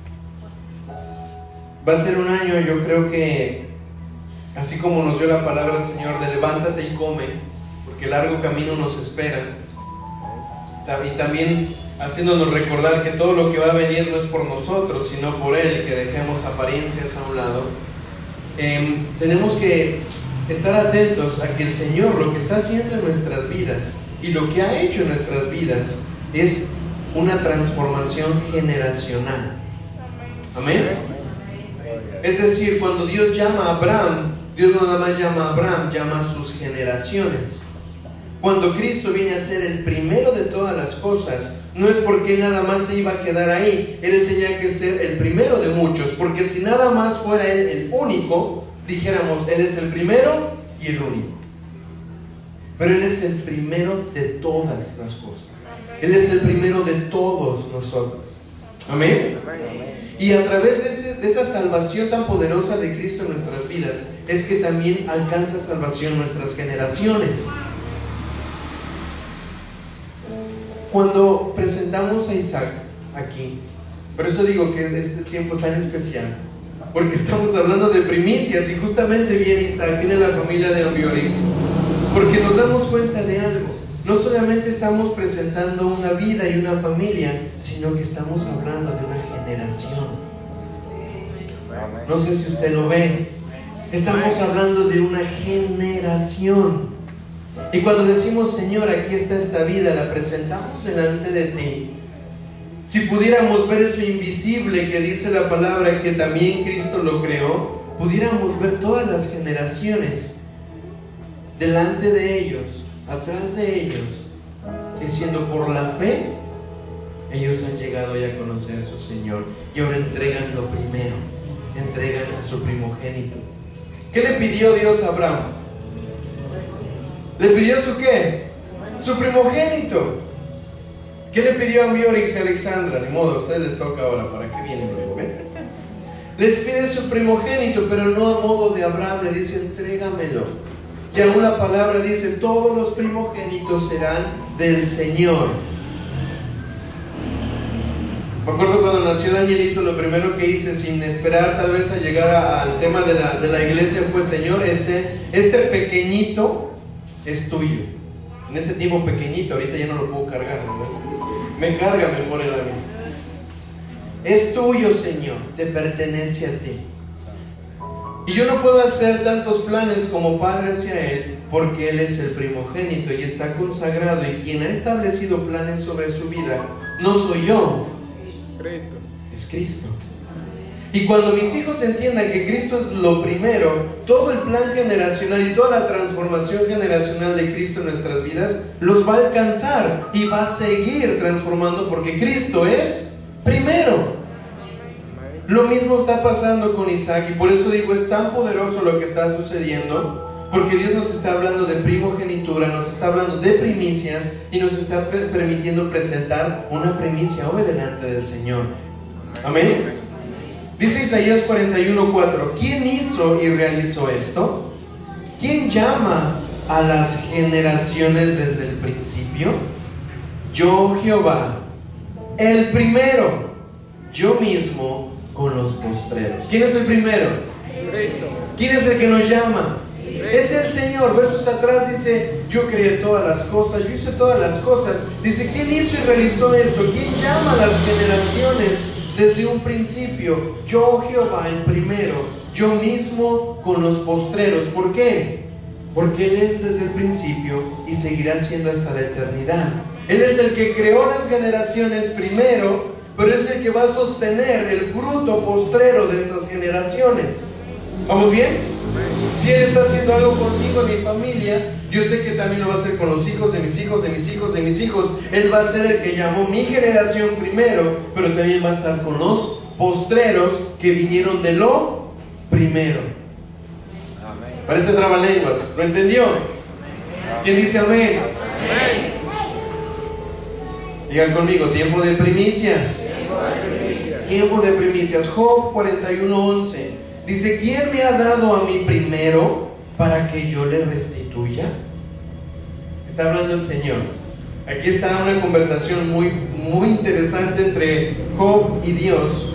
va a ser un año, yo creo que, así como nos dio la palabra del Señor de levántate y come, porque largo camino nos espera, y también haciéndonos recordar que todo lo que va a venir no es por nosotros, sino por Él, que dejemos apariencias a un lado. Eh, tenemos que estar atentos a que el Señor lo que está haciendo en nuestras vidas y lo que ha hecho en nuestras vidas es una transformación generacional. Amén. Es decir, cuando Dios llama a Abraham, Dios no nada más llama a Abraham, llama a sus generaciones. Cuando Cristo viene a ser el primero de todas las cosas, no es porque Él nada más se iba a quedar ahí. Él tenía que ser el primero de muchos, porque si nada más fuera Él el único, dijéramos, Él es el primero y el único. Pero Él es el primero de todas las cosas. Él es el primero de todos nosotros. Amén. Y a través de, ese, de esa salvación tan poderosa de Cristo en nuestras vidas, es que también alcanza salvación nuestras generaciones. Cuando presentamos a Isaac aquí, por eso digo que este tiempo es tan especial, porque estamos hablando de primicias, y justamente viene Isaac, viene la familia de Ambiorix, porque nos damos cuenta de algo. No solamente estamos presentando una vida y una familia, sino que estamos hablando de una generación. No sé si usted lo ve. Estamos hablando de una generación. Y cuando decimos, Señor, aquí está esta vida, la presentamos delante de ti. Si pudiéramos ver eso invisible que dice la palabra, que también Cristo lo creó, pudiéramos ver todas las generaciones delante de ellos, atrás de ellos, diciendo, por la fe ellos han llegado ya a conocer a su Señor, y ahora entregan lo primero, entregan a su primogénito. ¿Qué le pidió Dios a Abraham? ¿Le pidió su qué? Su primogénito. ¿Qué le pidió a Ambiorix y a Alexandra? Ni modo, a ustedes les toca ahora, ¿para qué vienen luego? ¿Ven? Les pide su primogénito, pero no a modo de Abraham, le dice, entrégamelo. Y aún la palabra dice, todos los primogénitos serán del Señor. Me acuerdo cuando nació Danielito, lo primero que hice, sin esperar tal vez a llegar a, al tema de la, de la iglesia, fue, Señor, este, este pequeñito es tuyo. En ese tiempo pequeñito, ahorita ya no lo puedo cargar, ¿no? Me carga mejor el alma. Es tuyo, Señor, te pertenece a ti. Y yo no puedo hacer tantos planes como padre hacia Él, porque Él es el primogénito y está consagrado, y quien ha establecido planes sobre su vida no soy yo, es Cristo. Y cuando mis hijos entiendan que Cristo es lo primero, todo el plan generacional y toda la transformación generacional de Cristo en nuestras vidas los va a alcanzar y va a seguir transformando, porque Cristo es primero. Lo mismo está pasando con Isaac, y por eso digo, es tan poderoso lo que está sucediendo, Porque Dios nos está hablando de primogenitura, nos está hablando de primicias y nos está pre- permitiendo presentar una primicia hoy delante del Señor. Amén. Dice Isaías cuarenta y uno, cuatro: ¿quién hizo y realizó esto? ¿Quién llama a las generaciones desde el principio? Yo, Jehová, el primero, yo mismo con los postreros. ¿Quién es el primero? ¿Quién es el que nos llama? Es el Señor. Versos atrás dice: yo creé todas las cosas, yo hice todas las cosas. Dice: ¿quién hizo y realizó esto? ¿Quién llama a las generaciones desde un principio? Yo, Jehová, el primero, yo mismo con los postreros. ¿Por qué? Porque Él es desde el principio y seguirá siendo hasta la eternidad. Él es el que creó las generaciones primero, pero es el que va a sostener el fruto postrero de esas generaciones. ¿Vamos bien? Si Él está haciendo algo conmigo, en mi familia, yo sé que también lo va a hacer con los hijos de mis hijos, de mis hijos, de mis hijos. Él va a ser el que llamó mi generación primero, pero también va a estar con los postreros que vinieron de lo primero. Amén. Parece trabalenguas. ¿Lo entendió? ¿Quién dice amén? Amén. Digan conmigo: tiempo de primicias. Tiempo de primicias. Tiempo de primicias. Job cuarenta y uno, once. Dice: ¿quién me ha dado a mí primero para que yo le restituya? Está hablando el Señor. Aquí está una conversación muy, muy interesante entre Job y Dios.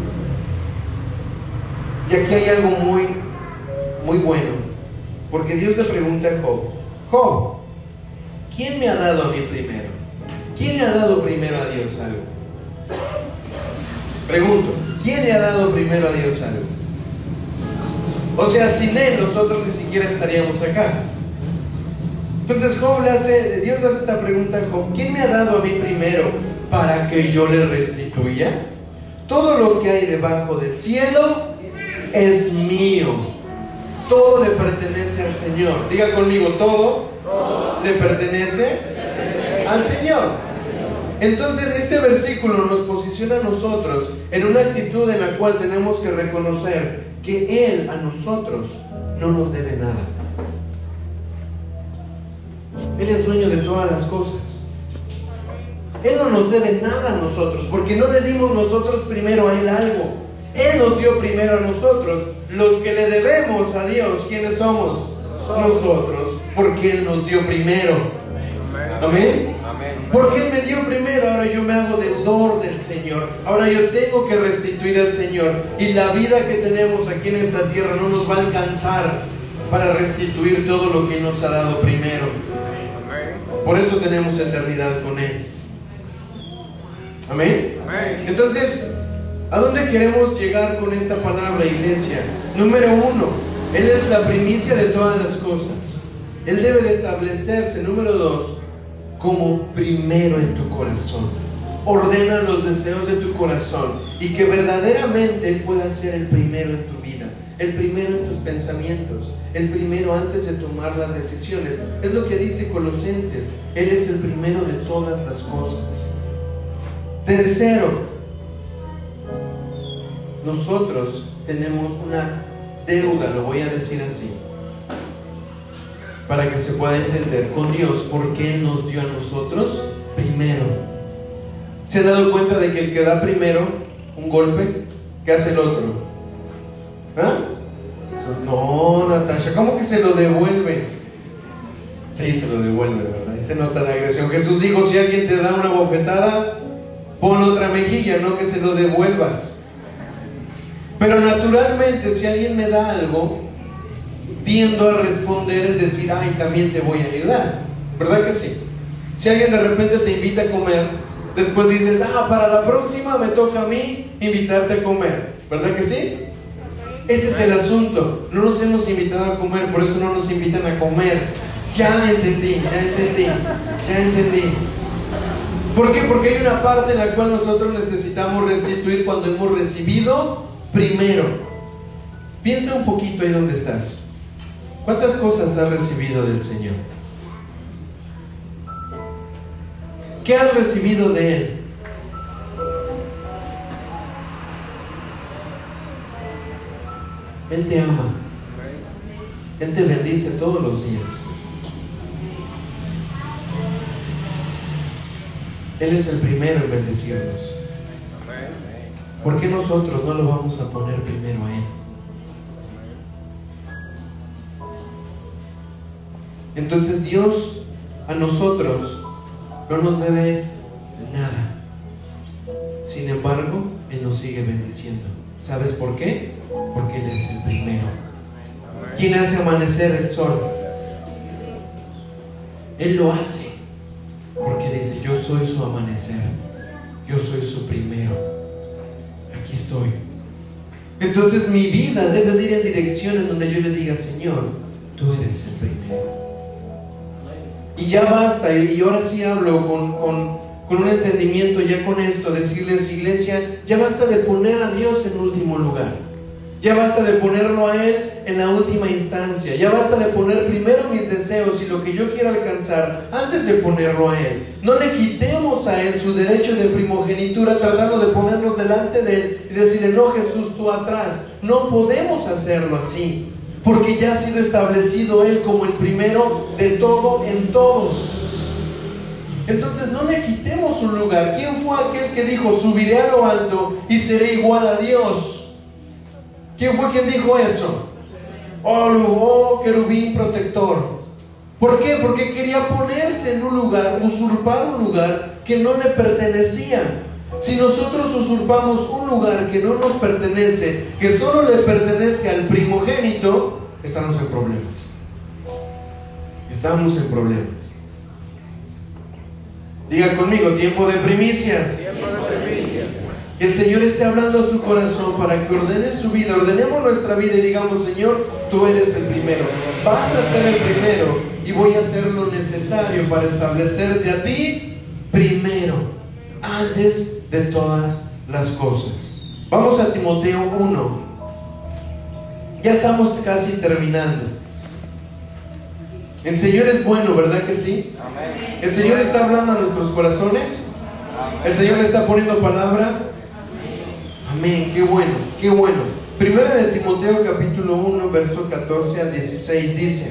Y aquí hay algo muy, muy bueno. Porque Dios le pregunta a Job: Job, ¿quién me ha dado a mí primero? ¿Quién le ha dado primero a Dios algo? Pregunto: ¿quién le ha dado primero a Dios algo? O sea, sin Él nosotros ni siquiera estaríamos acá. Entonces Job le hace, Dios le hace esta pregunta a Job: ¿quién me ha dado a mí primero para que yo le restituya? Todo lo que hay debajo del cielo es mío. Todo le pertenece al Señor. Diga conmigo: todo, todo le pertenece, pertenece al Señor. Entonces este versículo nos posiciona a nosotros en una actitud en la cual tenemos que reconocer que Él a nosotros no nos debe nada. Él es dueño de todas las cosas. Él no nos debe nada a nosotros, porque no le dimos nosotros primero a Él algo. Él nos dio primero a nosotros. Los que le debemos a Dios, ¿quiénes somos? Nosotros, porque Él nos dio primero. Amén. Porque Él me dio primero, ahora yo me hago deudor del Señor. Ahora yo tengo que restituir al Señor. Y la vida que tenemos aquí en esta tierra no nos va a alcanzar para restituir todo lo que Él nos ha dado primero. Por eso tenemos eternidad con Él. Amén. Entonces, ¿a dónde queremos llegar con esta palabra, iglesia? Número uno, Él es la primicia de todas las cosas. Él debe de establecerse. Número dos, como primero en tu corazón. Ordena los deseos de tu corazón y que verdaderamente Él pueda ser el primero en tu vida, el primero en tus pensamientos, el primero antes de tomar las decisiones. Es lo que dice Colosenses: Él es el primero de todas las cosas. Tercero, nosotros tenemos una deuda, lo voy a decir así, para que se pueda entender con Dios, porque Él nos dio a nosotros primero. ¿Se han dado cuenta de que el que da primero un golpe, qué hace el otro? ¿Ah? No, Natasha, ¿cómo que se lo devuelve? Sí, se lo devuelve, ¿verdad? Ahí se nota la agresión. Jesús dijo: si alguien te da una bofetada, pon otra mejilla, no que se lo devuelvas. Pero naturalmente, si alguien me da algo, tiendo a responder en decir: ay, también te voy a ayudar. ¿Verdad que sí? Si alguien de repente te invita a comer, después dices: ah, para la próxima me toca a mí invitarte a comer. ¿Verdad que sí? Ese es el asunto. No nos hemos invitado a comer, por eso no nos invitan a comer. Ya entendí, ya entendí, ya entendí. ¿Por qué? Porque hay una parte en la cual nosotros necesitamos restituir cuando hemos recibido primero. Piensa un poquito ahí donde estás. ¿Cuántas cosas has recibido del Señor? ¿Qué has recibido de Él? Él te ama. Él te bendice todos los días. Él es el primero en bendecirnos. ¿Por qué nosotros no lo vamos a poner primero a Él? Entonces Dios a nosotros no nos debe nada. Sin embargo, Él nos sigue bendiciendo. ¿Sabes por qué? Porque Él es el primero. ¿Quién hace amanecer el sol? Él lo hace. Porque dice, yo soy su amanecer. Yo soy su primero. Aquí estoy. Entonces mi vida debe de ir en dirección en donde yo le diga, Señor, tú eres el primero. Y ya basta, y ahora sí hablo con, con, con un entendimiento ya con esto, decirles, iglesia, ya basta de poner a Dios en último lugar. Ya basta de ponerlo a Él en la última instancia. Ya basta de poner primero mis deseos y lo que yo quiero alcanzar antes de ponerlo a Él. No le quitemos a Él su derecho de primogenitura tratando de ponernos delante de Él y decirle, no, Jesús, tú atrás. No podemos hacerlo así, porque ya ha sido establecido Él como el primero de todo en todos. Entonces no le quitemos un lugar. ¿Quién fue aquel que dijo, subiré a lo alto y seré igual a Dios? ¿Quién fue quien dijo eso? Oh, oh, querubín protector. ¿Por qué? Porque quería ponerse en un lugar, usurpar un lugar que no le pertenecía. Si nosotros usurpamos un lugar que no nos pertenece, que solo le pertenece al primogénito, estamos en problemas. Estamos en problemas. Diga conmigo, tiempo de primicias. Tiempo de primicias. Que el Señor esté hablando a su corazón para que ordene su vida, ordenemos nuestra vida y digamos, Señor, tú eres el primero, vas a ser el primero y voy a hacer lo necesario para establecerte a ti primero, antes de todas las cosas. Vamos a Timoteo uno. Ya estamos casi terminando. El Señor es bueno, ¿verdad que sí? Amén. El Señor está hablando a nuestros corazones. El Señor le está poniendo palabra. Amén, qué bueno, qué bueno. Primera de Timoteo capítulo uno, verso catorce al dieciséis dice: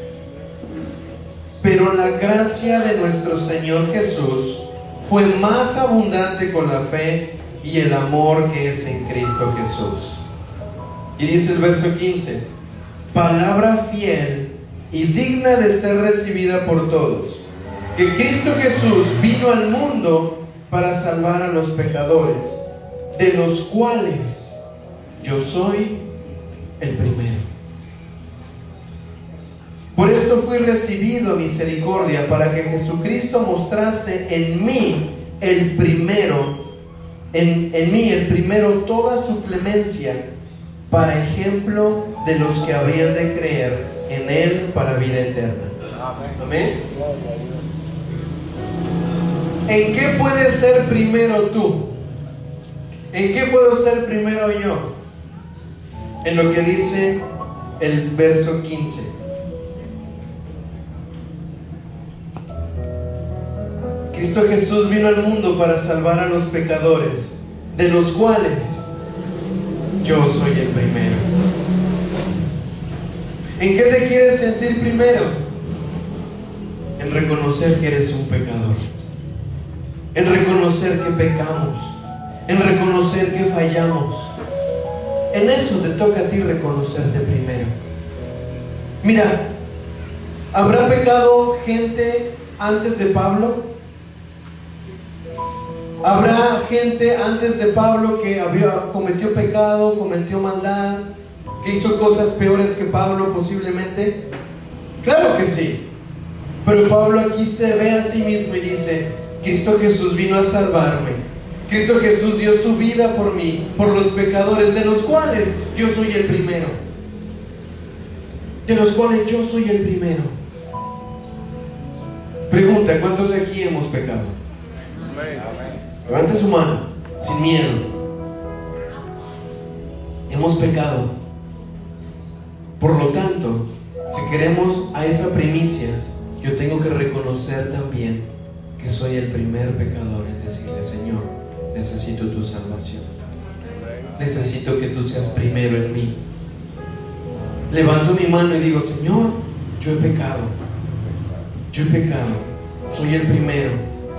pero la gracia de nuestro Señor Jesús fue más abundante con la fe y el amor que es en Cristo Jesús. Y dice el verso quince: palabra fiel y digna de ser recibida por todos, que Cristo Jesús vino al mundo para salvar a los pecadores, de los cuales yo soy el primero. Por esto fui recibido a misericordia, para que Jesucristo mostrase en mí el primero, en, en mí el primero toda su clemencia, para ejemplo de los que habrían de creer en Él para vida eterna. Amén. ¿En qué puedes ser primero tú? ¿En qué puedo ser primero yo? En lo que dice el verso quince. Cristo Jesús vino al mundo para salvar a los pecadores, de los cuales yo soy el primero. ¿En qué te quieres sentir primero? En reconocer que eres un pecador, en reconocer que pecamos, en reconocer que fallamos. En eso te toca a ti reconocerte primero. Mira, ¿habrá pecado gente antes de Pablo? ¿Habrá gente antes de Pablo que había, cometió pecado, cometió maldad, que hizo cosas peores que Pablo posiblemente? Claro que sí. Pero Pablo aquí se ve a sí mismo y dice: Cristo Jesús vino a salvarme. Cristo Jesús dio su vida por mí, por los pecadores, de los cuales yo soy el primero. De los cuales yo soy el primero. Pregunta: ¿cuántos aquí hemos pecado? Amén. Levante su mano, sin miedo. Hemos pecado. Por lo tanto, si queremos a esa primicia, yo tengo que reconocer también que soy el primer pecador en decirle: Señor, necesito tu salvación. Necesito que tú seas primero en mí. levanto mi mano y digo, Señor, yo he pecado, yo he pecado, soy el primero.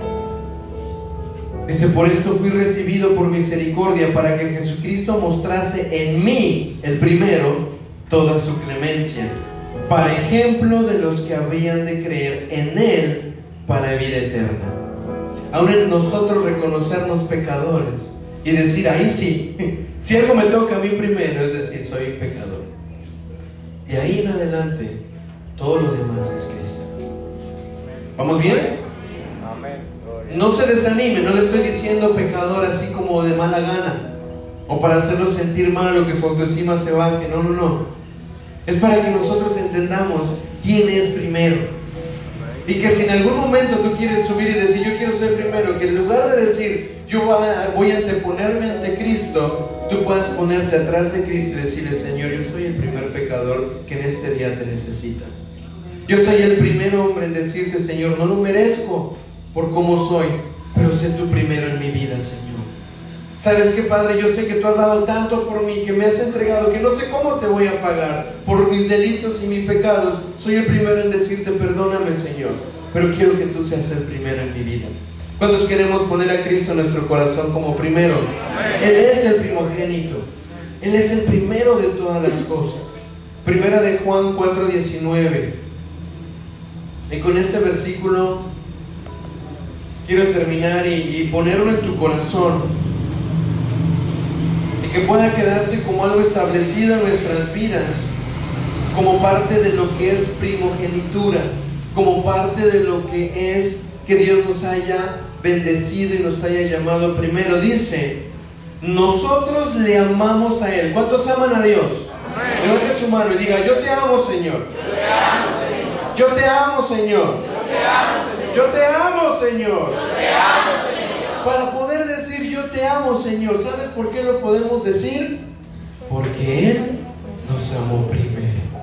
Dice, por esto fui recibido por misericordia, para que Jesucristo mostrase en mí, el primero, toda su clemencia, para ejemplo de los que habrían de creer en Él para vida eterna. Aún en nosotros reconocernos pecadores y decir, ahí sí, si algo me toca a mí primero, es decir, soy pecador. Y ahí en adelante, todo lo demás es Cristo. ¿Vamos bien? No se desanime, no le estoy diciendo pecador así como de mala gana, o para hacerlo sentir mal o que su autoestima se baje. No, no, no. Es para que nosotros entendamos quién es primero. Y que si en algún momento tú quieres subir y decir, yo quiero ser primero, que en lugar de decir, yo voy a anteponerme ante Cristo, tú puedas ponerte atrás de Cristo y decirle, Señor, yo soy el primer pecador que en este día te necesita. Yo soy el primer hombre en decirte, Señor, no lo merezco por cómo soy, pero sé tú primero en mi vida, Señor. ¿Sabes qué, Padre? Yo sé que tú has dado tanto por mí, que me has entregado, que no sé cómo te voy a pagar por mis delitos y mis pecados. Soy el primero en decirte, perdóname, Señor, pero quiero que tú seas el primero en mi vida. ¿Cuántos queremos poner a Cristo en nuestro corazón como primero? Él es el primogénito, Él es el primero de todas las cosas. Primera de Juan cuatro diecinueve. Y con este versículo quiero terminar y, y ponerlo en tu corazón, y que pueda quedarse como algo establecido en nuestras vidas, como parte de lo que es primogenitura, como parte de lo que es que Dios nos haya bendecido y nos haya llamado primero. Dice, nosotros le amamos a Él. ¿Cuántos aman a Dios? Levante su mano y diga, yo te amo, Señor. Yo te amo, Señor. Yo te amo, Señor. Para poder decir yo te amo, Señor, ¿sabes por qué lo podemos decir? Porque Él nos amó primero.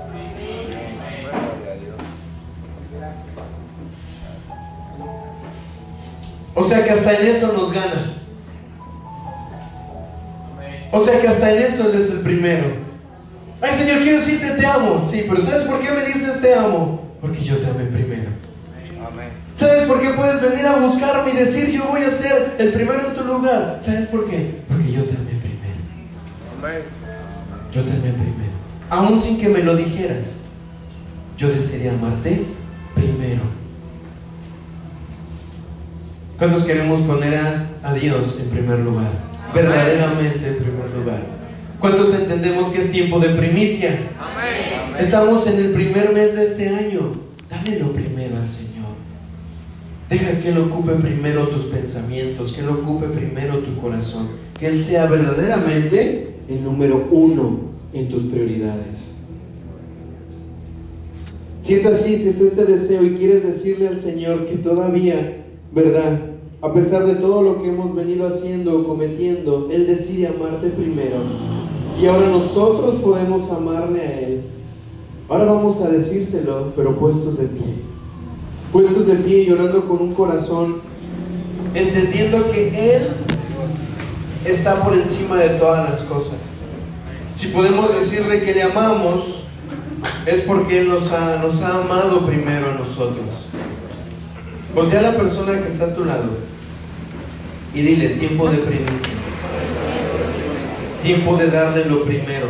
O sea que hasta en eso nos gana. O sea que hasta en eso Él es el primero. Ay, Señor, quiero decirte te amo. Sí, pero ¿sabes por qué me dices te amo? Porque yo te amé primero. ¿Sabes por qué puedes venir a buscarme y decir yo voy a ser el primero en tu lugar? ¿Sabes por qué? Porque yo te amé primero. Yo te amé primero. Aún sin que me lo dijeras, yo decidí amarte primero. ¿Cuántos queremos poner a, a Dios en primer lugar? Verdaderamente en primer lugar. ¿Cuántos entendemos que es tiempo de primicias? Amén. Estamos en el primer mes de este año. Dale lo primero al Señor. Deja que Él ocupe primero tus pensamientos, que Él ocupe primero tu corazón, que Él sea verdaderamente el número uno en tus prioridades. Si es así, si es este deseo y quieres decirle al Señor que todavía, ¿verdad?, a pesar de todo lo que hemos venido haciendo o cometiendo, Él decide amarte primero, y ahora nosotros podemos amarle a Él. Ahora vamos a decírselo, pero puestos de pie. Puestos de pie y orando con un corazón, entendiendo que Él está por encima de todas las cosas. Si podemos decirle que le amamos, es porque Él nos ha, nos ha amado primero a nosotros. Voltea a la persona que está a tu lado y dile, tiempo de primicias, tiempo de darle lo primero.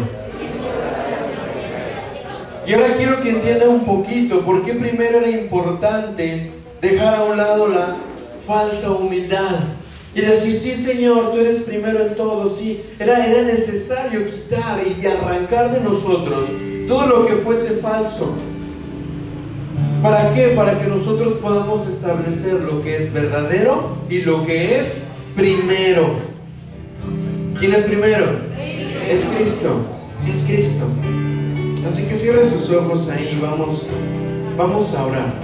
Y ahora quiero que entienda un poquito por qué primero era importante dejar a un lado la falsa humildad y decir, sí, Señor, tú eres primero en todo. Sí, era, era necesario quitar y arrancar de nosotros todo lo que fuese falso. ¿Para qué? Para que nosotros podamos establecer lo que es verdadero y lo que es primero. ¿Quién es primero? Es Cristo, es Cristo. Así que cierre sus ojos ahí, vamos, vamos a orar.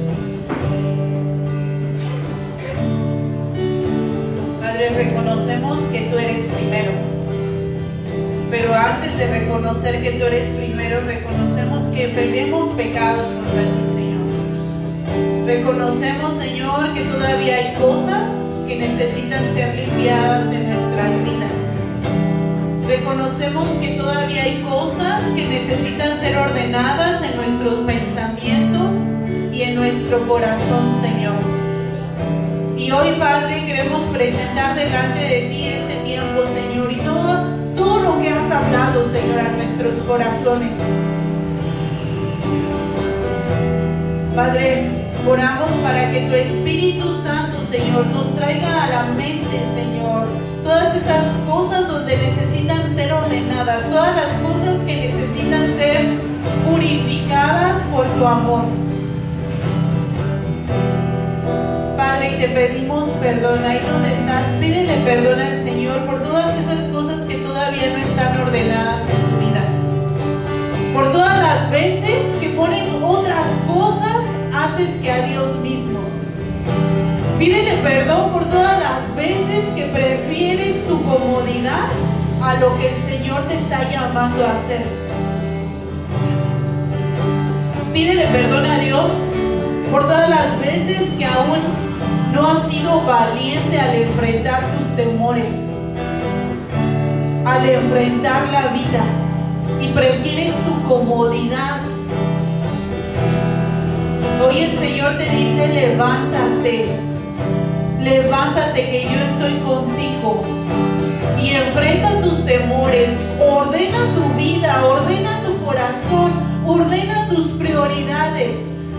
Padre, reconocemos que tú eres primero. Pero antes de reconocer que tú eres primero, reconocemos que hemos pecado contra ti, Señor. Reconocemos, Señor, que todavía hay cosas que necesitan ser limpiadas en nuestras vidas. Reconocemos reconocemos que todavía hay cosas que necesitan ser ordenadas en nuestros pensamientos y en nuestro corazón, Señor. Y hoy, Padre, queremos presentar delante de ti este tiempo, Señor, y todo, todo lo que has hablado, Señor, a nuestros corazones. Padre, oramos para que tu Espíritu Santo, Señor, nos traiga a la mente, Señor, todas esas cosas donde necesitan ser ordenadas, todas las cosas que necesitan ser purificadas por tu amor. Padre, y te pedimos perdón, ahí donde estás, pídele perdón al Señor por todas esas cosas que todavía no están ordenadas en tu vida. Por todas las veces que pones otras cosas antes que a Dios mismo. Pídele perdón por todas las veces que prefieres tu comodidad a lo que el Señor te está llamando a hacer. Pídele perdón a Dios por todas las veces que aún no has sido valiente al enfrentar tus temores, al enfrentar la vida y prefieres tu comodidad. Hoy el Señor te dice: levántate, levántate que yo estoy contigo y enfrenta tus temores, ordena tu vida, ordena tu corazón, ordena tus prioridades.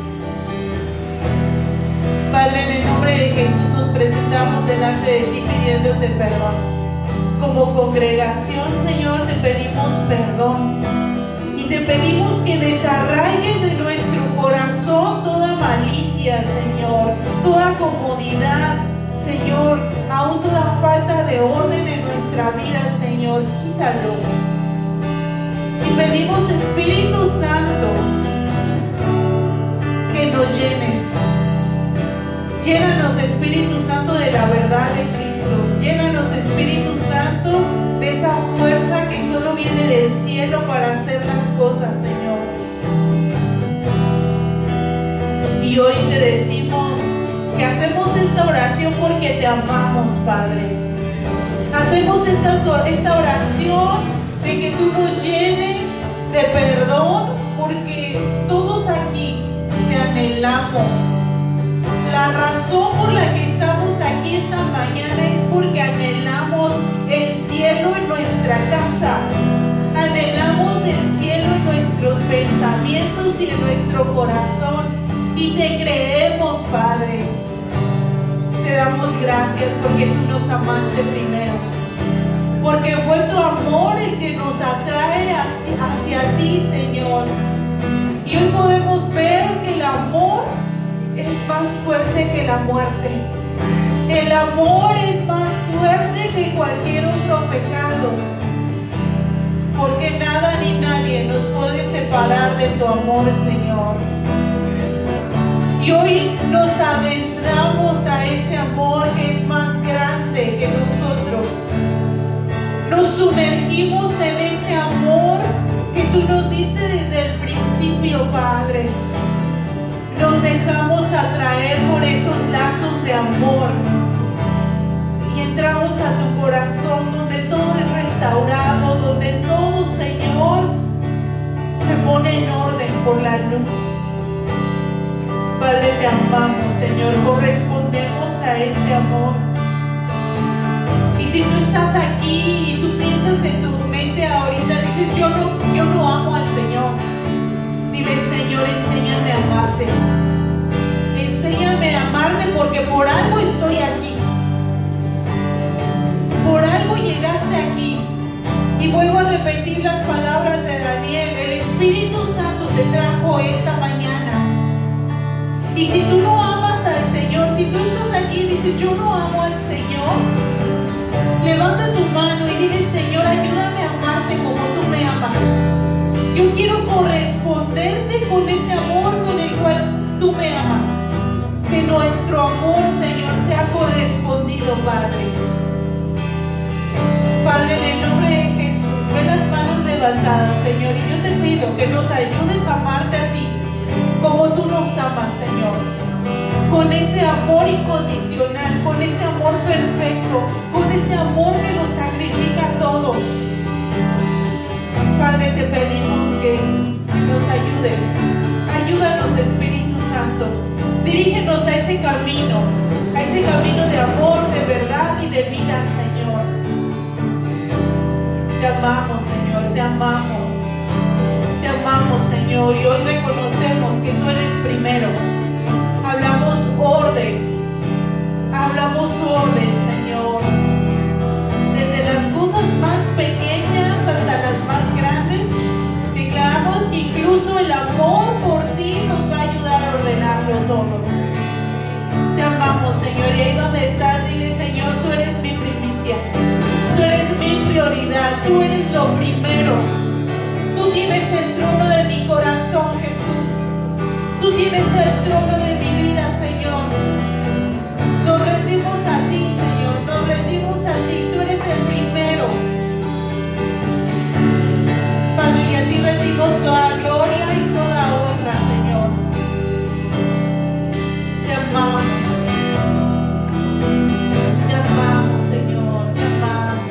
Padre, en el nombre de Jesús nos presentamos delante de ti pidiéndote perdón. Como congregación, Señor, te pedimos perdón y te pedimos que desarraigues de nuestro corazón toda malicia, Señor, toda comodidad, Señor, aún toda falta de orden en nuestra vida, Señor, quítalo. Y pedimos, Espíritu Santo, que nos llenes. Llénanos, Espíritu Santo, de la verdad de Cristo. Llénanos, Espíritu Santo, de esa fuerza que solo viene del cielo para hacer las cosas, Señor. Y hoy te decimos que hacemos esta oración porque te amamos, Padre. Hacemos esta, esta oración de que tú nos llenes de perdón, porque todos aquí te anhelamos. La razón por la que estamos aquí esta mañana es porque anhelamos el cielo en nuestra casa. Anhelamos el cielo en nuestros pensamientos y en nuestro corazón. Y te creemos, Padre. Te damos gracias porque tú nos amaste primero. Porque fue tu amor el que nos atrae hacia, hacia ti, Señor. Y hoy podemos ver que el amor es más fuerte que la muerte. El amor es más fuerte que cualquier otro pecado. Porque nada ni nadie nos puede separar de tu amor, Señor. Y hoy nos adentramos a ese amor que es más grande que nosotros. Nos sumergimos en ese amor que tú nos diste desde el principio, Padre. Nos dejamos atraer por esos lazos de amor y entramos a tu corazón donde todo es restaurado, donde todo, Señor, se pone en orden por la luz. Padre, te amamos, Señor, correspondemos a ese amor. Y si tú estás aquí y tú piensas en tu mente ahorita, dices: yo no, yo no amo al Señor. Dile: Señor, enséñame a amarte. Enséñame a amarte porque por algo estoy aquí. Por algo llegaste aquí. Y vuelvo a repetir las palabras de Daniel: el Espíritu Santo te trajo esta mañana. Y si tú no amas al Señor, si tú estás aquí y dices: yo no amo al Señor, levanta tu mano y dile: Señor, ayúdame a amarte como tú me amas. Yo quiero corresponderte con ese amor con el cual tú me amas. Que nuestro amor, Señor, sea correspondido, Padre. Padre, en el nombre de Jesús, ve las manos levantadas, Señor, y yo te pido que nos ayudes a amarte a ti como tú nos amas, Señor. Con ese amor incondicional, con ese amor perfecto, con ese amor que lo sacrifica todo. te pedimos que nos ayudes. Ayúdanos, Espíritu Santo. Dirígenos a ese camino, a ese camino de amor, de verdad y de vida, Señor. Te amamos, Señor, te amamos. Te amamos, Señor, y hoy reconocemos que tú eres primero. Hablamos orden, hablamos orden, Señor. Desde las cosas más pequeñas hasta las más grandes, declaramos que incluso el amor por ti nos va a ayudar a ordenarlo todo. Te amamos, Señor, y ahí donde estás, dile, Señor, tú eres mi primicia, tú eres mi prioridad, tú eres lo primero. Tú tienes el trono de mi corazón, Jesús. Tú tienes el trono de mi vida, Señor. Nos rendimos a ti, Señor, nos rendimos a ti, tú eres el primero. Padre, y a ti rendimos toda gloria y toda honra, Señor. Te amamos. Te amamos, Señor, te amamos.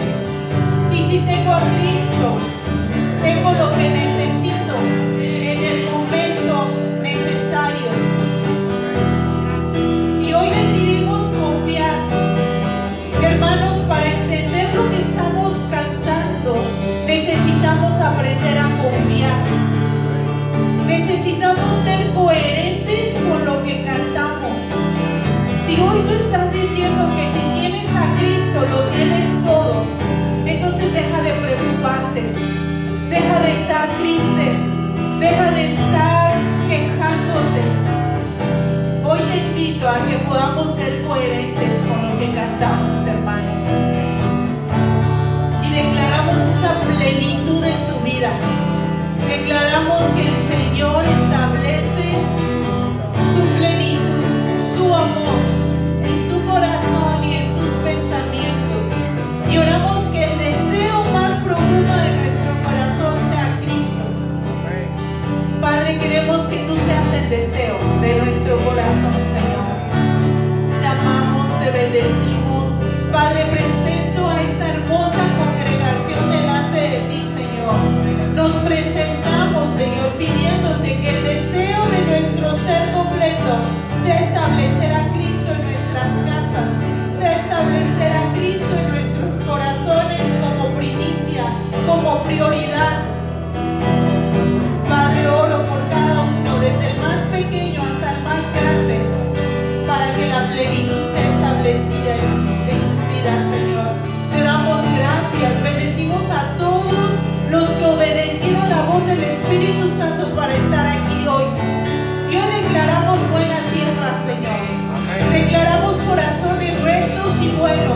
Si tengo a Cristo, tengo lo que necesito en el podamos ser coherentes con lo que cantamos, hermanos. Y declaramos esa plenitud en tu vida. Declaramos que el Señor establece su plenitud, su amor en tu corazón y en tus pensamientos. Y oramos que el deseo más profundo de nuestro corazón sea Cristo. Padre, queremos que tú seas el deseo de nuestro corazón, Señor. Te amamos, te bendecimos. Padre, presento a esta hermosa congregación delante de ti, Señor. Nos presentamos, Señor, pidiéndote que el deseo de nuestro ser completo sea establecer a Cristo en nuestras casas, sea establecer a Cristo en nuestros corazones como primicia, como prioridad. Padre, oro por cada uno, desde el más pequeño hasta el más grande, para que la plenitud sea establecida en sus, en sus vidas, Señor. Te damos gracias, bendecimos a todos los que obedecieron la voz del Espíritu Santo para estar aquí hoy. Y hoy declaramos buena tierra, Señor. Amén. Declaramos corazones rectos y buenos,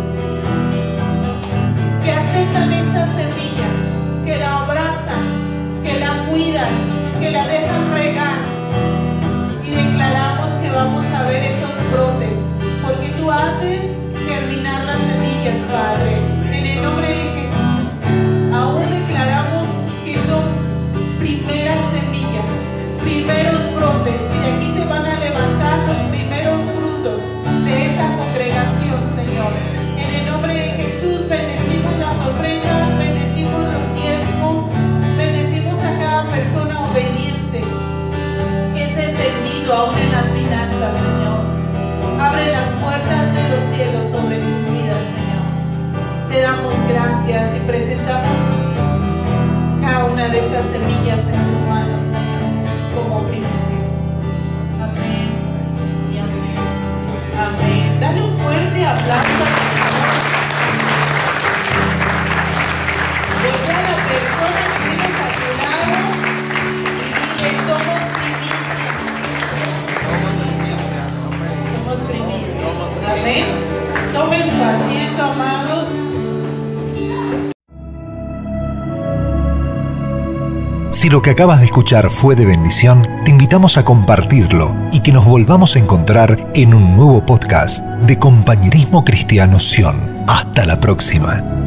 que aceptan esta semilla, que la abrazan, que la cuidan, que la dejan regar. Y declaramos que vamos a ver esos brotes, porque tú haces germinar las semillas, Padre. En el nombre de Jesús, aún declaramos que son primeras semillas, primeros brotes, y de aquí se van a levantar los primeros frutos de esa congregación, Señor. En el nombre de Jesús, bendecimos las ofrendas, bendecimos los diezmos, bendecimos a cada persona obediente, que es entendido aún en las finanzas, Señor. Abre las puertas de los cielos sobre sus vidas, Señor. Te damos gracias y presentamos cada una de estas semillas en tus manos, Señor, como primicia. Amén y amén. Amén. Dale un fuerte aplauso al Señor. Voltea a la persona que tienes a tu lado y dile: somos primicia. Somos primicia. Amén. Tomen su asiento, amados. Si lo que acabas de escuchar fue de bendición, te invitamos a compartirlo y que nos volvamos a encontrar en un nuevo podcast de Compañerismo Cristiano Sion. Hasta la próxima.